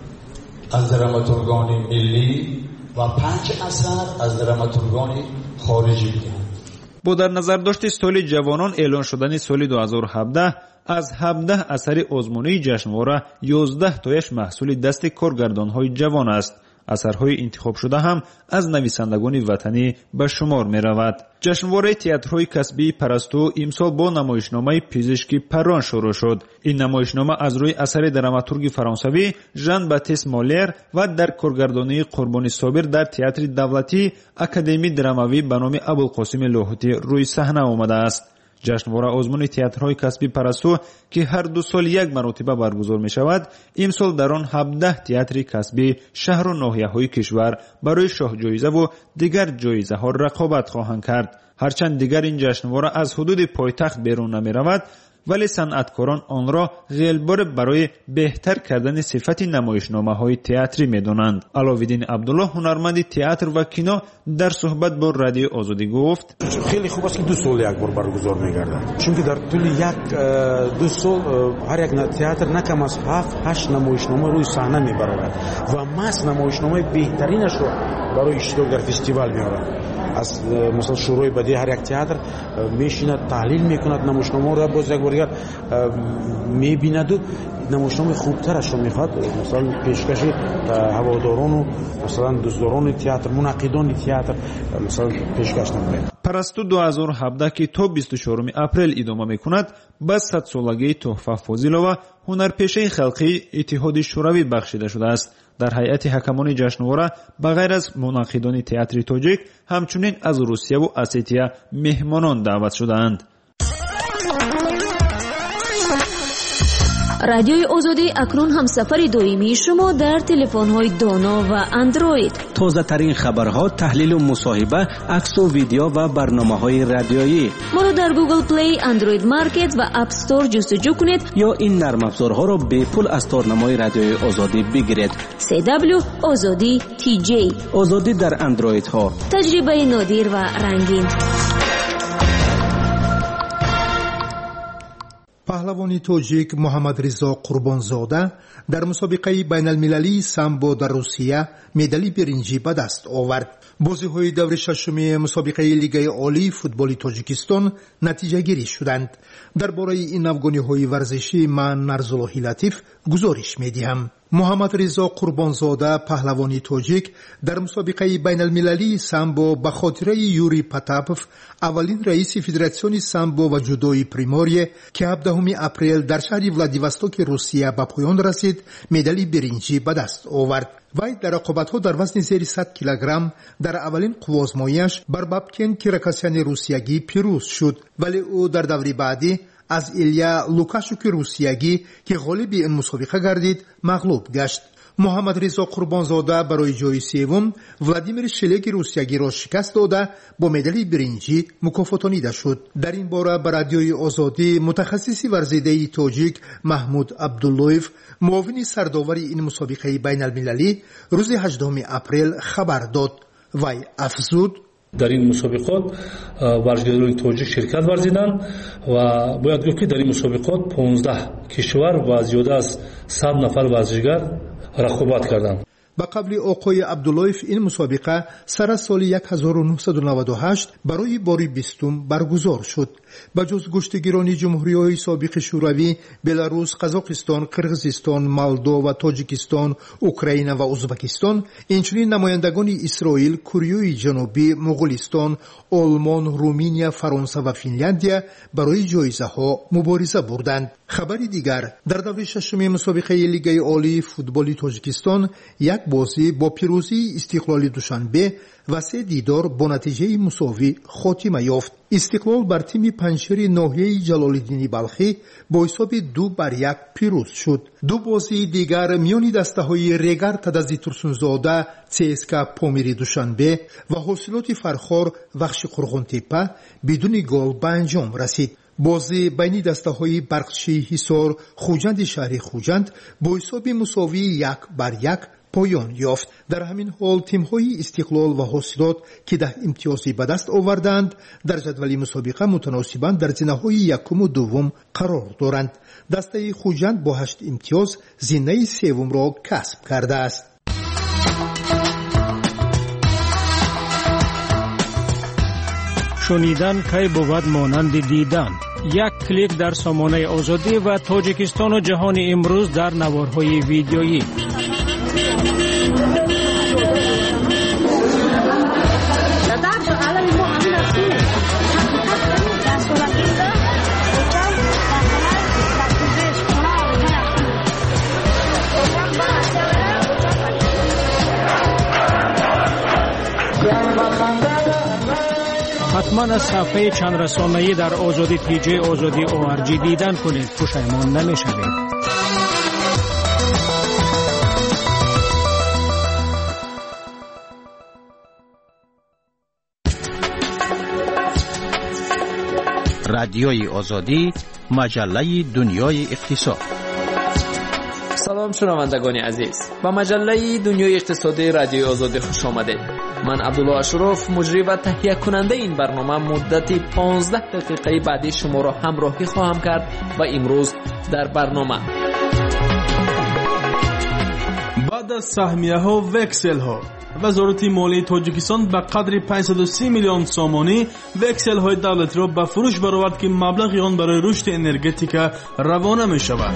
از دراماتورگان ملی و 5 اثر از دراماتورگان خارجی بودند. با در نظر داشت سال جوانان اعلان شدن سال 2017 از 17 اثر آزمونی جشنواره 11 تایش محصول دست کارگردان‌های جوان است. اثرهای انتخاب شده هم از نویسندگان وطنی به شمار می رود. جشنواره تئاترهای کسبی پرستو امسال با نمایشنامه پزشکی پران شروع شد. این نمایشنامه از روی اثر دراماتورگ فرانسوی ژان باتیست مولر و در کارگردانی قربانی صابر در تئاتر دولتی اکادمی دراموی به نام ابوالقاسم لاهوتی روی صحنه آمده است. جشنواره آزمون تئاترهای کسبی پرستو که هر 2 سال یک مرتبه برگزار می شود، امسال در آن 17 تئاتر کسبی شهر و ناحیه‌های کشور برای شاه جایزه و دیگر جایزه ها رقابت خواهند کرد. هرچند دیگر این جشنواره از حدود پایتخت بیرون نمی رود، ولی صنعتکاران آن را غیلبار برای بهتر کردن صفت نمایشنامه‌های تئاتری می‌دانند. علاوالدین عبدالله هنرمند تئاتر و کینو در صحبت با رادیو آزادی گفت خیلی خوب است که 2 سال یک بار برگزار می‌گردد، چون که در طول 2 سال هر یک تئاتر نه کم از 7-8 نمایشنامه روی صحنه می‌برد و ماست نمایشنامه بهترینش رو برای اشتراک در فستیوال می‌آورد. از مثلا شروع بدی هر یک تئاتر میشیند تحلیل میکند نمایشنامه را، باز یک بار دیگر میبیند و نمایشنامه خوبترش رو میخواد مثلا پیشکش هواداران و مثلا دوستداران تئاتر، منعقدان تئاتر مثلا پیشکش نماید. پرستو 2017 که تا 24 اپریل ادامه میکند به 100 سالگی تحفه فاضلова هنرپیشه خلقی اتحاد شوروی بخشیده شده است. در هیئت حکمان جشنواره به غیر از منعقدان تئاتر تاجیک همچنین از روسیه و اسیتیه مهمانان دعوت شدند. رادیوی آزادی اکنون همسفر دائمی شما در تلفن‌های دانا و اندروید. تازه ترین خبرها، تحلیل و مصاحبه، عکس و ویدیو و برنامه‌های رادیویی. ما رو در گوگل پلی، اندروید مارکت و اپ استور جستجو کنید یا این نرم افزارها را به پول از تارنمای رادیوی آزادی بگیرید. CW آزادی TJ. آزادی در اندروید ها. تجربه نادر و رنگین. پهلوانی تاجیک محمد رضا قربانزاده در مسابقه بین المللی سامبو در روسیه مدال برنجی به دست آورد. بازی‌های دور ششم مسابقه لیگ عالی فوتبال تاجیکستان نتیجه گیری شدند. درباره این افغانی‌های ورزشی من نرزاللهی لطیف گزارش می‌دهم. محمد رضا قربانزاده پهلوانی تاجیک در مسابقه بین المللی سامبو به خاطر یوری پاتاپوف اولین رئیس فدراسیون سامبو و جودوی پریموریه که 17 اپریل در شهر ولادیوستوک روسیه به پایان رسید مدال برنجی به دست آورد. وی در رقابت‌ها در وزن زیر 100 کیلوگرم در اولین قوازماییش بر بابکن کیراکاسیان روسیگی پیروز شد، ولی او در دوره بعدی از ایلیا لوکاشوک روسیگی که غالب این مسابقه گردید مغلوب گشت. محمد رضا قربانزاده برای جای سوم ولادیمیر شلگ روسیگی را شکست داده با مدال برنجی مکافاتانیده شد. در این باره به رادیوی آزادی متخصص ورزیده تاجیک محمود عبداللویف معاون سرداور این مسابقه بین المللی روز 18 اپریل خبر داد. وی افزود در این مسابقات ورزشکاران تاجیک شرکت ورزیدند و باید گفت که در این مسابقات 15 کشور و زیاده از 100 نفر ورزشکار رقابت کردند. با قبل آقای عبداللویف این مسابقه سر سال 1998 برای بار 20 برگزار شد. با جز گشتگیران جمهوری‌های سابق شوروی، بلاروس، قزاقستان، قرغیزستان، مالدو و تاجیکستان، اوکراین و ازبکستان، اینچنین نمایندگان اسرائیل، کره جنوبی، مغولستان، آلمان، رومانیا، فرانسه و فنلاندیا برای جایزه‌ها مبارزه بردند. خبری دیگر، در دوره ششم مسابقه لیگ عالی فوتبال تاجیکستان یک بازی با پیروزی استقلال دوشنبه و 3 دیدار با نتیجه مساوی خاتمه یافت. استقلال بر تیم پنجشیر ناحیه جلال‌الدین بلخی با حساب 2-1 پیروز شد. 2 بازی دیگر میان دسته‌های ریگر تدزی ترسونزاده CSKA پامیری دوشنبه و حاصلات فرخار وخش قرغن‌تپه بدون گل به انجام رسید. بازی بین دسته‌های برقچی حصار خوجند شهر خوجند با حساب مساوی 1-1 پایان یافت. در همین حال تیم‌های استقلال و حاصلات که 10 امتیازی به دست آوردند در جدول مسابقه متناسباً در زینه‌های 1 و 2 قرار دارند. دسته خوجند با 8 امتیاز زینه 3 را کسب کرده است. شنیدن کی بود مانند دیدن. یک کلیک در سامانه آزادی و تاجیکستان و جهان امروز در نوارهای ویدیویی. حتما از صفحه چند رسانه‌ای در آزادی TJ آزادی ORG دیدن کنید، پشیمان نمی‌شوید. رادیوی آزادی، مجله دنیای اقتصاد. سلام شنوندگان عزیز، با مجله دنیای اقتصادی رادیوی آزادی خوش آمدید. من عبدالله اشرف، مجری و تهیه کننده این برنامه، مدت 15 دقیقه بعدی شما را همراهی خواهم کرد و امروز در برنامه بعد از سهمیه ها و وکسل ها، وزارت مالی تاجیکستان به قدر 530 میلیون سومانی وکسل های دولتی را به فروش برآورد که مبلغ آن برای رشد انرژتیک روانه می شود.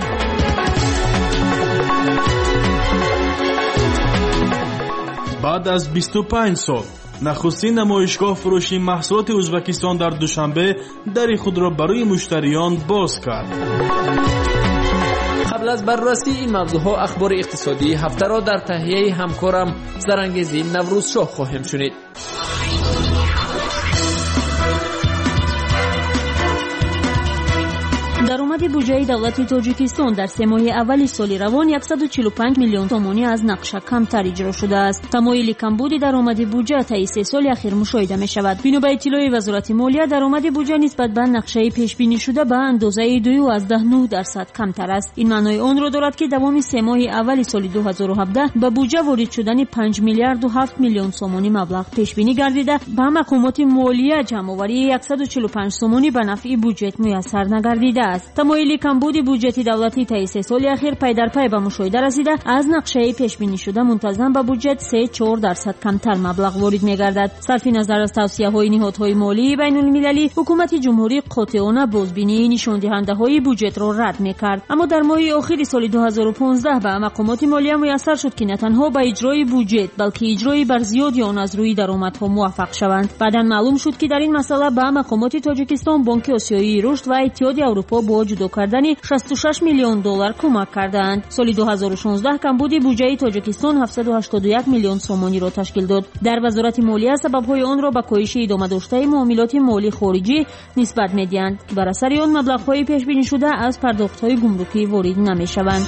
بعد از 25 سال نخستین نمایشگاه فروشی محصولات ازبکستان در دوشنبه در خود را برای مشتریان باز کرد. قبل از بررسی این موضوعها اخبار اقتصادی هفته را در تهیه همکارم زرنگزی نوروزشاه خواهیم شنید. درآمد بودجه دولت تاجیکستان در 3 ماه اول سال روان 145 میلیون تومانی از نقشه کمتر اجرا شده است. تمایل کمبود درآمد بودجه طی 3 سال اخیر مشاهده می شود. بنا به اطلاع وزارت مالیه، درآمد بودجه نسبت به نقشه پیش بینی شده به اندازه 2.9% کمتر است. این معنای آن را دارد که دوام 3 ماه اول سال 2017 به بودجه وارد شدن 5 میلیارد و 7 میلیون سومانی مبلغ پیش بینی گردیده، به مقامات مالیه جمع‌آوری 145 سومانی به نفع بودجه میسر نگردیده است. تمایل کمبود بودجه دولتی طی 3 سال اخیر پی در پی به مشاهده رسیده، از نقشه پیش بینی شده منتظم به بودجه 3.4% کمتر مبلغ وارد می‌گردد. صرف نظر از توصیه‌های نهادهای مالی بین‌المللی، حکومت جمهوری قاطعانه بازبینی نشان دهنده‌های بودجه را رد می‌کرد، اما در ماه آخر سال 2015 به مقامات مالیه میسر شد که نه تنها به اجرای بودجه بلکه اجرای بر زیادی آن از روی درآمدها موفق شوند. بعداً معلوم شد که در این مسئله به مقامات تاجیکستان بانک آسیایی رشد و اتحادیه اروپا با جدا کردن 66 میلیون دلار کمک کردند. سال 2016 کمبود بودجه تاجیکستان 781 میلیون سومانی را تشکیل داد. در وزارت مالیه سبب‌های آن را به کاهش ادامه داشته معاملات مالی خارجی نسبت می‌دهند که بر اثر آن مبلغ‌های پیش بینی شده از پرداخت‌های گمرکی وارد نمی‌شوند.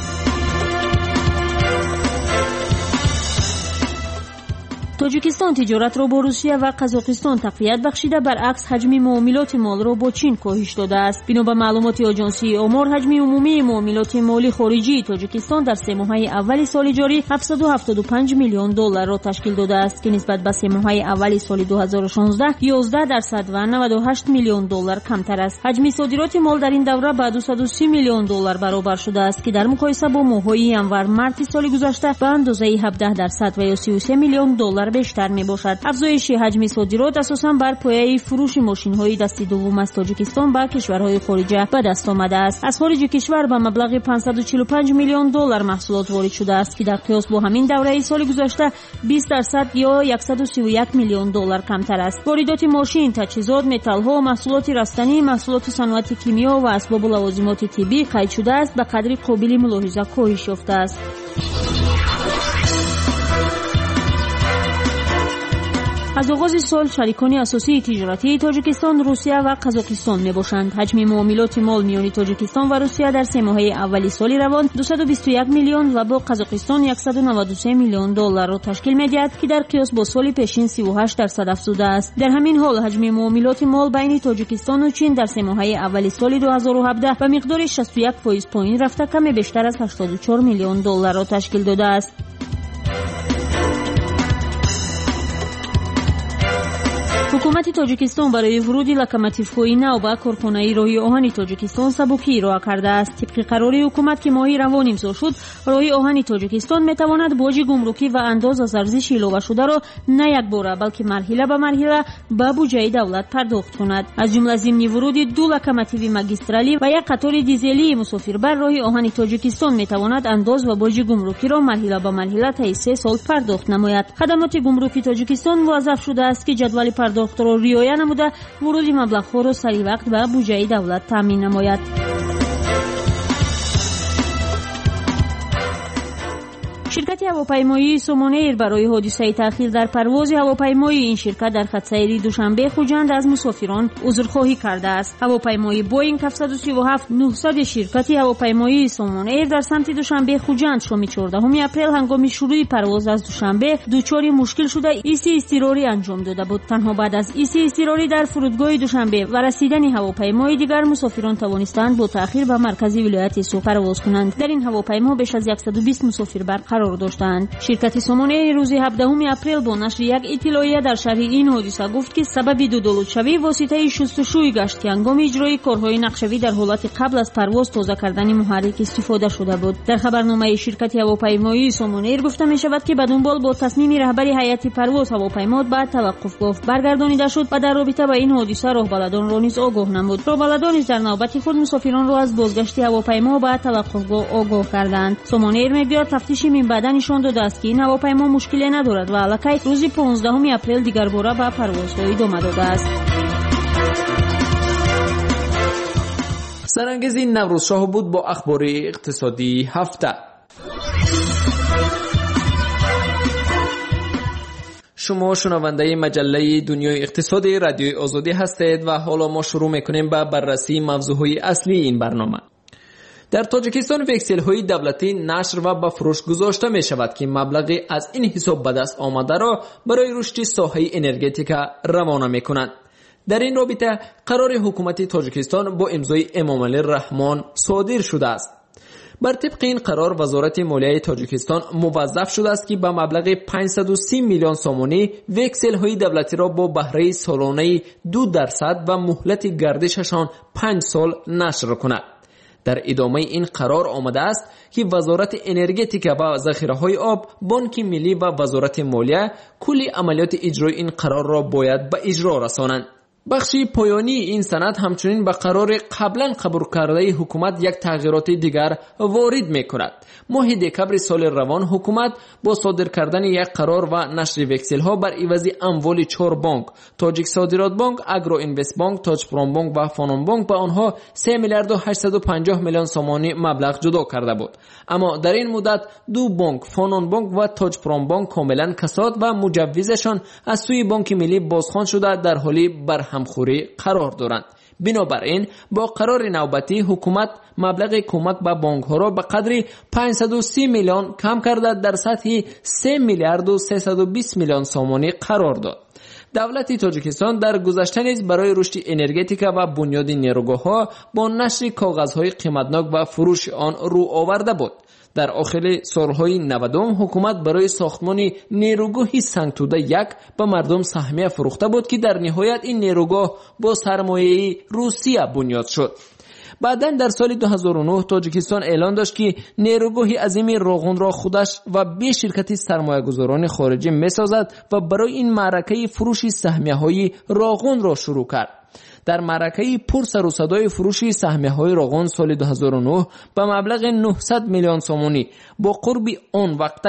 تاجیکستان تجارت را با روسیه و قزاقستان تقویت بخشیده، برعکس حجم معاملات مال را با چین کاهش داده است. بنا به معلومات آژانسی آمار، حجم عمومی معاملات مالی خارجی تاجیکستان در 3 ماه اول سال جاری 775 میلیون دلار را تشکیل داده است که نسبت به 3 ماه اول سال 2016 11% و 98 میلیون دلار کمتر است. حجم صادرات مال در این دوره به 230 میلیون دلار برابر شده است که در مقایسه با ماه‌های ینور مارس سال گذشته به اندازه 17% و یا 33 میلیون دلار بیشتر می باشد. افزایش حجم صادرات اساساً بر پایه فروش ماشین‌های دستی دوم از تاجیکستان به کشورهای خارجی به دست آمده است. از خارج کشور به مبلغ 545 میلیون دلار محصولات وارد شده است که در قیاس با همین دوره سال گذشته 20% یا 131 میلیون دلار کمتر است. واردات ماشین، تجهیزات، متال‌ها، محصولات رستنی، محصولات صنعت کیمیا و اسباب و لوازمات طبی قید شده است به قدری قابل ملاحظه کاهش یافته است. از آغاز سال شریکان اساسی تجارتی تاجیکستان روسیه و قزاقستان میباشند. حجم معاملات مال میان تاجیکستان و روسیه در 3 ماه اول سال روان 221 میلیون و با قزاقستان 193 میلیون دلار را تشکیل میدهد که در قیاس با سال پیشین 38% افزوده است. در همین حال حجم معاملات مال بین تاجیکستان و چین در 3 ماه اول سال 2017 به مقدار 61% پایین رفته کمی بیشتر از 84 میلیون دلار را تشکیل داده است. حکومت تاجیکستان برای ورود لوکوموتیوهای نو به کارخانه راه آهن تاجیکستان سبکی ارائه کرده است. طبق قرار حکومت که ماه روان امضا شد، راه آهن تاجیکستان میتواند باج گمرکی و انداز از ارزش علاوه شده را نه یک باره بلکه مرحله به مرحله به بودجه دولت پرداخت کند. از جمله ضمن ورود 2 لوکوموتیو ماگیسترالی و یک قطار دیزلی مسافربر راه آهن تاجیکستان میتواند انداز و باج گمرکی را مرحله به مرحله طی 3 سال پرداخت نماید. خدمات گمرکی تاجیکستان موظف شده است که جدول پرداخت را رعایت نموده ورود مبلغ‌ها را سریع وقت به بودجه دولت تامین نماید. شرکت هواپیمایی سومونیر برای حادثه تأخیر در پرواز هواپیمای این شرکت در خط سیری دوشنبه خوجند از مسافران عذرخواهی کرده است. هواپیمای بوینگ 737-900 شرکت هواپیمایی سومونیر در سمت دوشنبه خوجند شام 14 اپریل هنگام شروع پرواز از دوشنبه دچار مشکل شده ایسی اضطراری انجام داده بود. تنها بعد از ایسی اضطراری در فرودگاه دوشنبه و رسیدن هواپیمای دیگر مسافران توانستند با تأخیر به مرکزی ولایت سو پرواز کنند. در این هواپیما بیش از 120 مسافر برقرار داشتند. شرکت سومونیر روز 17 اپریل با نشر یک اطلاعیه در شرح این حادثه گفت که سبب دو دولت‌شوی واسطه شستشوی گشت که هنگام اجرای کارهای نقشه‌ای در حالت قبل از پرواز تازه کردن محرک استفاده شده بود. در خبرنامه شرکت هواپیمایی سومونیر گفته می شود که بدون بال با تصمیم رهبری هیئت پرواز هواپیما بعد توقفگاه برگردانیده شد و در رابطه با این حادثه راهبردان را نیز آگاه نمود. راهبردان نیز در نوبت خود مسافران را از بازگشت هواپیما بعد توقفگاه آگاه کردند. سومونیر میگوید تفتیش من بعد نشان داده است که این هواپیما مشکلی ندارد و الکی روز 15 اپریل دیگر باره به پروازها ادامه داده است. سرانگیز این نوروز شاه بود با اخبار اقتصادی هفته. شما شنونده مجله دنیای اقتصادی رادیوی آزادی هستید و حالا ما شروع میکنیم با بررسی موضوعهای اصلی این برنامه. در تاجیکستان وکسل‌های دولتی نشر و به فروش گذاشته می شود که مبلغی از این حساب به دست آمده را برای رشد ساحه انرژتیکا روانه می کنند. در این رابطه قرار حکومت تاجیکستان با امضای امامعلی رحمان صادر شده است. بر طبق این قرار وزارت مالیه تاجیکستان موظف شده است که به مبلغ 530 میلیون سومونی وکسل‌های دولتی را با بهره سالانه 2% و مهلت گردششان 5 سال نشر کند. در ادامه این قرار آمده است که وزارت انرژتیکا و ذخیره‌های آب، بانک ملی و وزارت مالیه کلی عملیات اجرای این قرار را باید به اجرا رسانند. بخشی پایانی این سند همچنین به قرار قبلا قبول کرده حکومت یک تغییرات دیگر وارد می‌کند. ماه دکمبر سال روان حکومت با صادر کردن یک قرار و نشر وکسل ها بر عوض اموال 4 بانک، تاجیک صادرات بانک، اگرو اینوست بانک، تاج پروم بانک و فانون بانک به آنها 3 میلیارد و 850 میلیون سومانی مبلغ جدا کرده بود. اما در این مدت دو بانک، فانون بانک و تاج پروم بانک کاملا کساد و مجوزشان از سوی بانک ملی بازخوان شده در حالی برهمخوری قرار دارند. بنابراین با قرار نوبتی حکومت مبلغ کمک به بانک ها را به قدر 530 میلیون کم کرده در سطح 3 میلیارد و 320 میلیون سومانی قرار داد. دولت تاجیکستان در گذشته نیز برای رشد انرژتیکا و بنیاد نیروگاه‌ها با نشر کاغذهای قیمتناک و فروش آن رو آورده بود. در آخر سالهای 90 حکومت برای ساختمان نیروگاه سنگتوده 1 به مردم سهمیه فروخته بود که در نهایت این نیروگاه با سرمایه روسیه بنیاد شد. بعداً در سال 2009 تاجیکستان اعلان داشت که نیروگاه عظیم راغون را خودش و به شرکت سرمایه‌گذاران خارجی می‌سازد و برای این معرکه فروش سهمیه‌های راغون را شروع کرد. در معرکه پر سر و صدای فروش سهمیه‌های راغون سال 2009 به مبلغ 900 میلیون سومونی با قرب آن وقت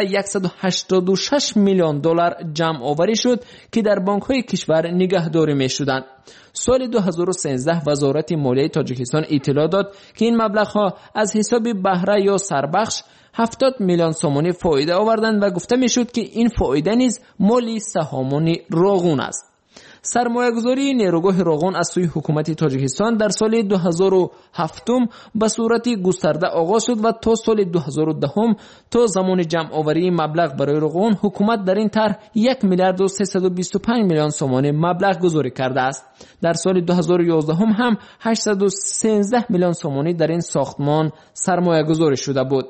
186 میلیون دلار جمع آوری شد که در بانک‌های کشور نگهداری می‌شدند. سال 2013 وزارت مالیه تاجیکستان اطلاع داد که این مبلغ‌ها از حساب بهره یا سربخش 70 میلیون سومانی فایده آوردند و گفته می‌شد که این فایده نیز مالی سهامان راغون است. سرمایه‌گذاری نیروگاه راغون از سوی حکومت تاجیکستان در سال 2007 به صورت گسترده آغاز شد و تا سال 2010 تا زمان جمع آوری مبلغ برای راغون حکومت در این طرح 1 میلیارد و 325 میلیون سومانی مبلغ گذاری کرده است. در سال 2011 هم 813 میلیون سومانی در این ساختمان سرمایه‌گذاری شده بود.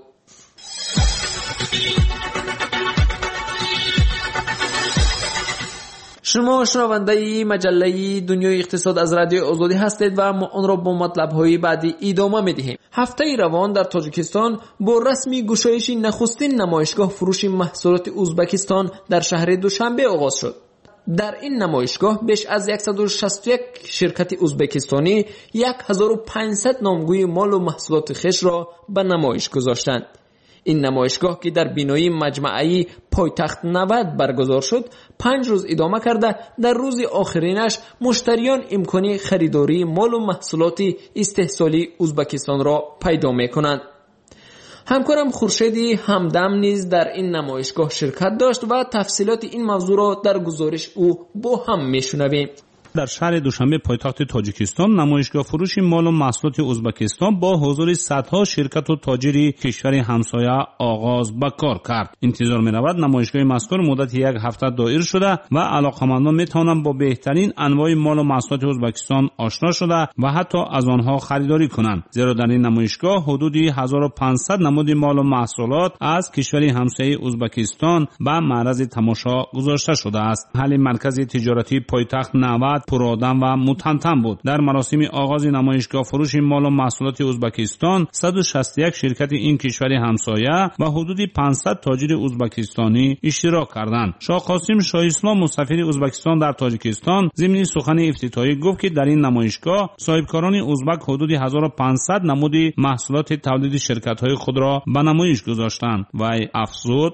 شما شنونده مجله دنیای اقتصاد از رادیو آزادی هستید و ما آن را با مطلب‌های بعدی ادامه می‌دهیم. هفته روان در تاجیکستان با رسمی گشایش نخستین نمایشگاه فروش محصولات ازبکستان در شهر دوشنبه آغاز شد. در این نمایشگاه بیش از 161 شرکت ازبکستانی 1500 نامگوی مال و محصولات خویش را به نمایش گذاشتند. این نمایشگاه که در بینایی مجمعی پایتخت 90 برگزار شد 5 روز ادامه کرده در روز آخرینش مشتریان امکانی خریداری مال و محصولات استحصالی ازبکستان را پیدا می کنند. همکارم خورشیدی همدم نیز در این نمایشگاه شرکت داشت و تفصیلات این موضوع را در گزارش او با هم میشنویم. در شهر دوشنبه پایتخت تاجیکستان نمایشگاه فروش مال و محصولات ازبکستان با حضور صدها شرکت و تاجری کشور همسایه آغاز به کار کرد. انتظار می‌رود نمایشگاه مذکور مدت یک هفته دایر شده و علاقه‌مندان می‌توانند با بهترین انواع مال و محصولات ازبکستان آشنا شده و حتی از آنها خریداری کنند، زیرا در این نمایشگاه حدود 1500 نمود مال و محصولات از کشور همسایه ازبکستان به معرض تماشا گذاشته شده است. حال مرکز تجارتی پایتخت 90 پرآدم و متنتن بود. در مراسم آغاز نمایشگاه فروش مال و محصولات ازبکستان 161 شرکت این کشور همسایه و حدود 500 تاجر ازبکستانی اشتراک کردند. شاه قاسم شاه اسلام مسافر ازبکستان در تاجیکستان ضمن سخن افتتاحی گفت که در این نمایشگاه صاحبکاران ازبک حدود 1500 نمود محصولات تولید شرکت‌های خود را به نمایش گذاشتند و افزود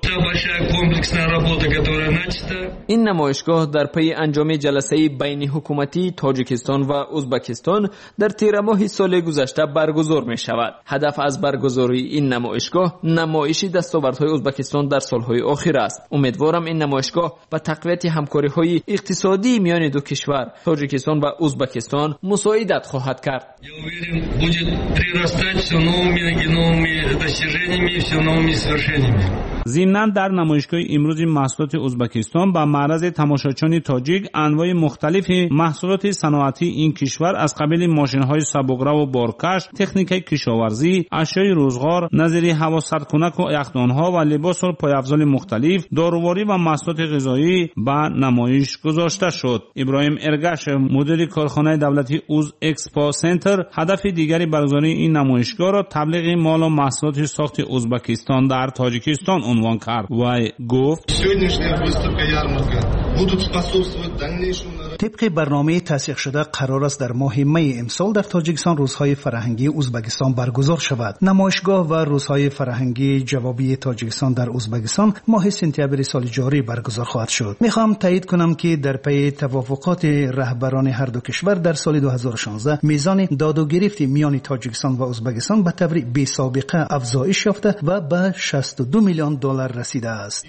این نمایشگاه در پی انجام جلسه بین حکومتی تاجیکستان و ازبکستان در تیر ماه سال گذشته برگزار می شود. هدف از برگزاری این نمایشگاه نمایش دستاوردهای ازبکستان در سالهای اخیر است. امیدوارم این نمایشگاه به تقویت همکاری‌های اقتصادی میان دو کشور تاجیکستان و ازبکستان مساعدت خواهد کرد. ضمناً در نمایشگاه امروز محصولات ازبکستان با معرض تماشاچان تاجیک انواع مختلف محصولات صنعتی این کشور از قبیل ماشین‌های سبک‌رو و بارکش، تکنیک کشاورزی، اشیاء روزگار، نظیر هواسردکنک و یخدان‌ها و لباس و پایافزار مختلف، داروواری و محصولات غذایی به نمایش گذاشته شد. ابراهیم ارگش مدیر کارخانه دولتی اوز اکسپو سنتر هدف دیگری برگزاری این نمایشگاه را تبلیغ مال و محصولات ساخت ازبکستان در تاجیکستان عنوان کرد و گفت طبق برنامه تصدیق شده قرار است در ماه می امسال در تاجیکستان روزهای فرهنگی ازبکستان برگزار شود. نمایشگاه و روزهای فرهنگی جوابی تاجیکستان در ازبکستان ماه سپتامبر سال جاری برگزار خواهد شد. میخوام تایید کنم که در پی توافقات رهبران هر دو کشور در سال 2016 میزان داد و گرفت میان تاجیکستان و ازبکستان به طور بی‌سابقه افزایش یافته و به 62 میلیون دلار رسیده است.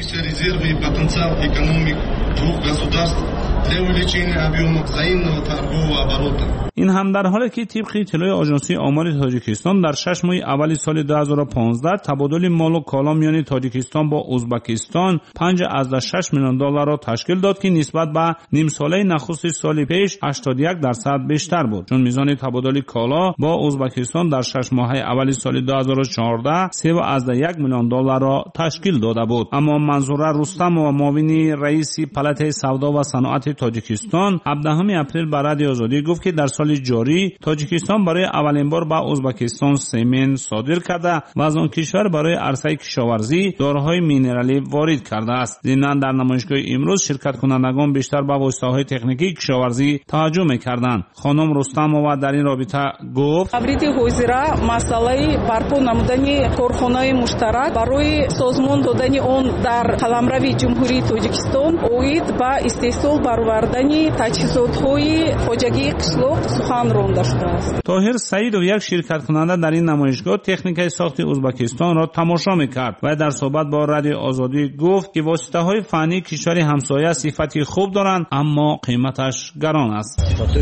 این هم در حالی که طبق اطلاع آژانسی آمار تاجیکستان در 6 ماه اول سال 2015 تبادل مال و کالا میان تاجیکستان با ازبکستان 5.6 میلیون دلار را تشکیل داد که نسبت به نیم ساله نخست سال پیش 81% بیشتر بود، چون میزان تبادل کالا با ازبکستان در 6 ماه اول سال 2014 3.1 میلیون دلار را تشکیل داده بود. اما منظوره رستم و معاون رئیس پالات سودا و صنعت تاجیکستان 17 اپریل به رادیو آزادی گفت که در سال جاری تاجیکستان برای اولین بار به ازبکستان سمن صادر کرده و از آن کشور برای عرصه کشاورزی داروهای مینرالی وارد کرده است. ضمناً در نمایشگاه امروز شرکت کنندگان بیشتر به واسطه‌های تکنیکی کشاورزی توجه می‌کردند. خانم رستمова در این رابطه گفت: ابریتی حوزیرا مسئله برپا نمودنی کارخانه‌های مشترک برای سازمان دادن آن در قلمرو جمهوری تاجیکستان اوید به استحصال برآوردن تجهیزات‌های خواجگی قشلوق سخن رانده شده است. طاهر سعیدов یک شرکت کننده در این نمایشگاه تکنیک ساخت ازبکستان را تماشا می‌کرد و در صحبت با رادیو آزادی گفت که واسطه‌های فنی کشور همسایه صفتی خوب دارند اما قیمتش گران است.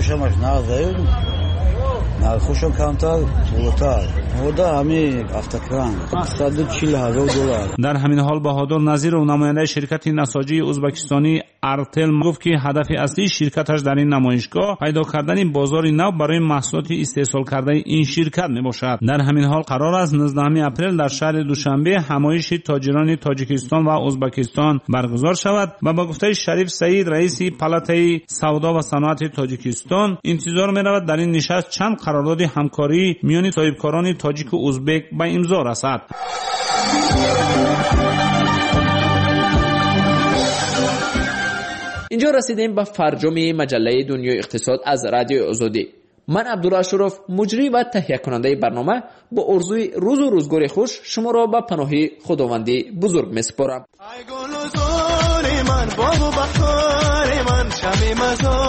нархушон камтар болотар мода ҳамин автокран $140,000. در همین حال بهادر نظیرов نماینده شرکت نساجی ازبکستانی ارتل گفت که هدف اصلی شرکتش در این نمایشگاه پیدا کردن بازاری نو برای محصولات استحصال کرده این شرکت میباشد. در همین حال قرار است 19 اپریل در شهر دوشنبه همایش تاجران تاجیکستان و ازبکستان برگزار شود و با گفته شریف سعید رئیس پالات سودا و صنعت تاجیکستان انتظار می‌رود در این نشست چند قرارداد همکاری میان صاحبکاران تاجیک و ازبک به امضا رسد. اینجا رسیدیم به فرجام مجله دنیای اقتصاد از رادیو آزادی. من عبدالاشرف مجری و تهیه کننده برنامه با آرزوی روز و روزگار خوش شما را به پناه خداوندی بزرگ میسپارم.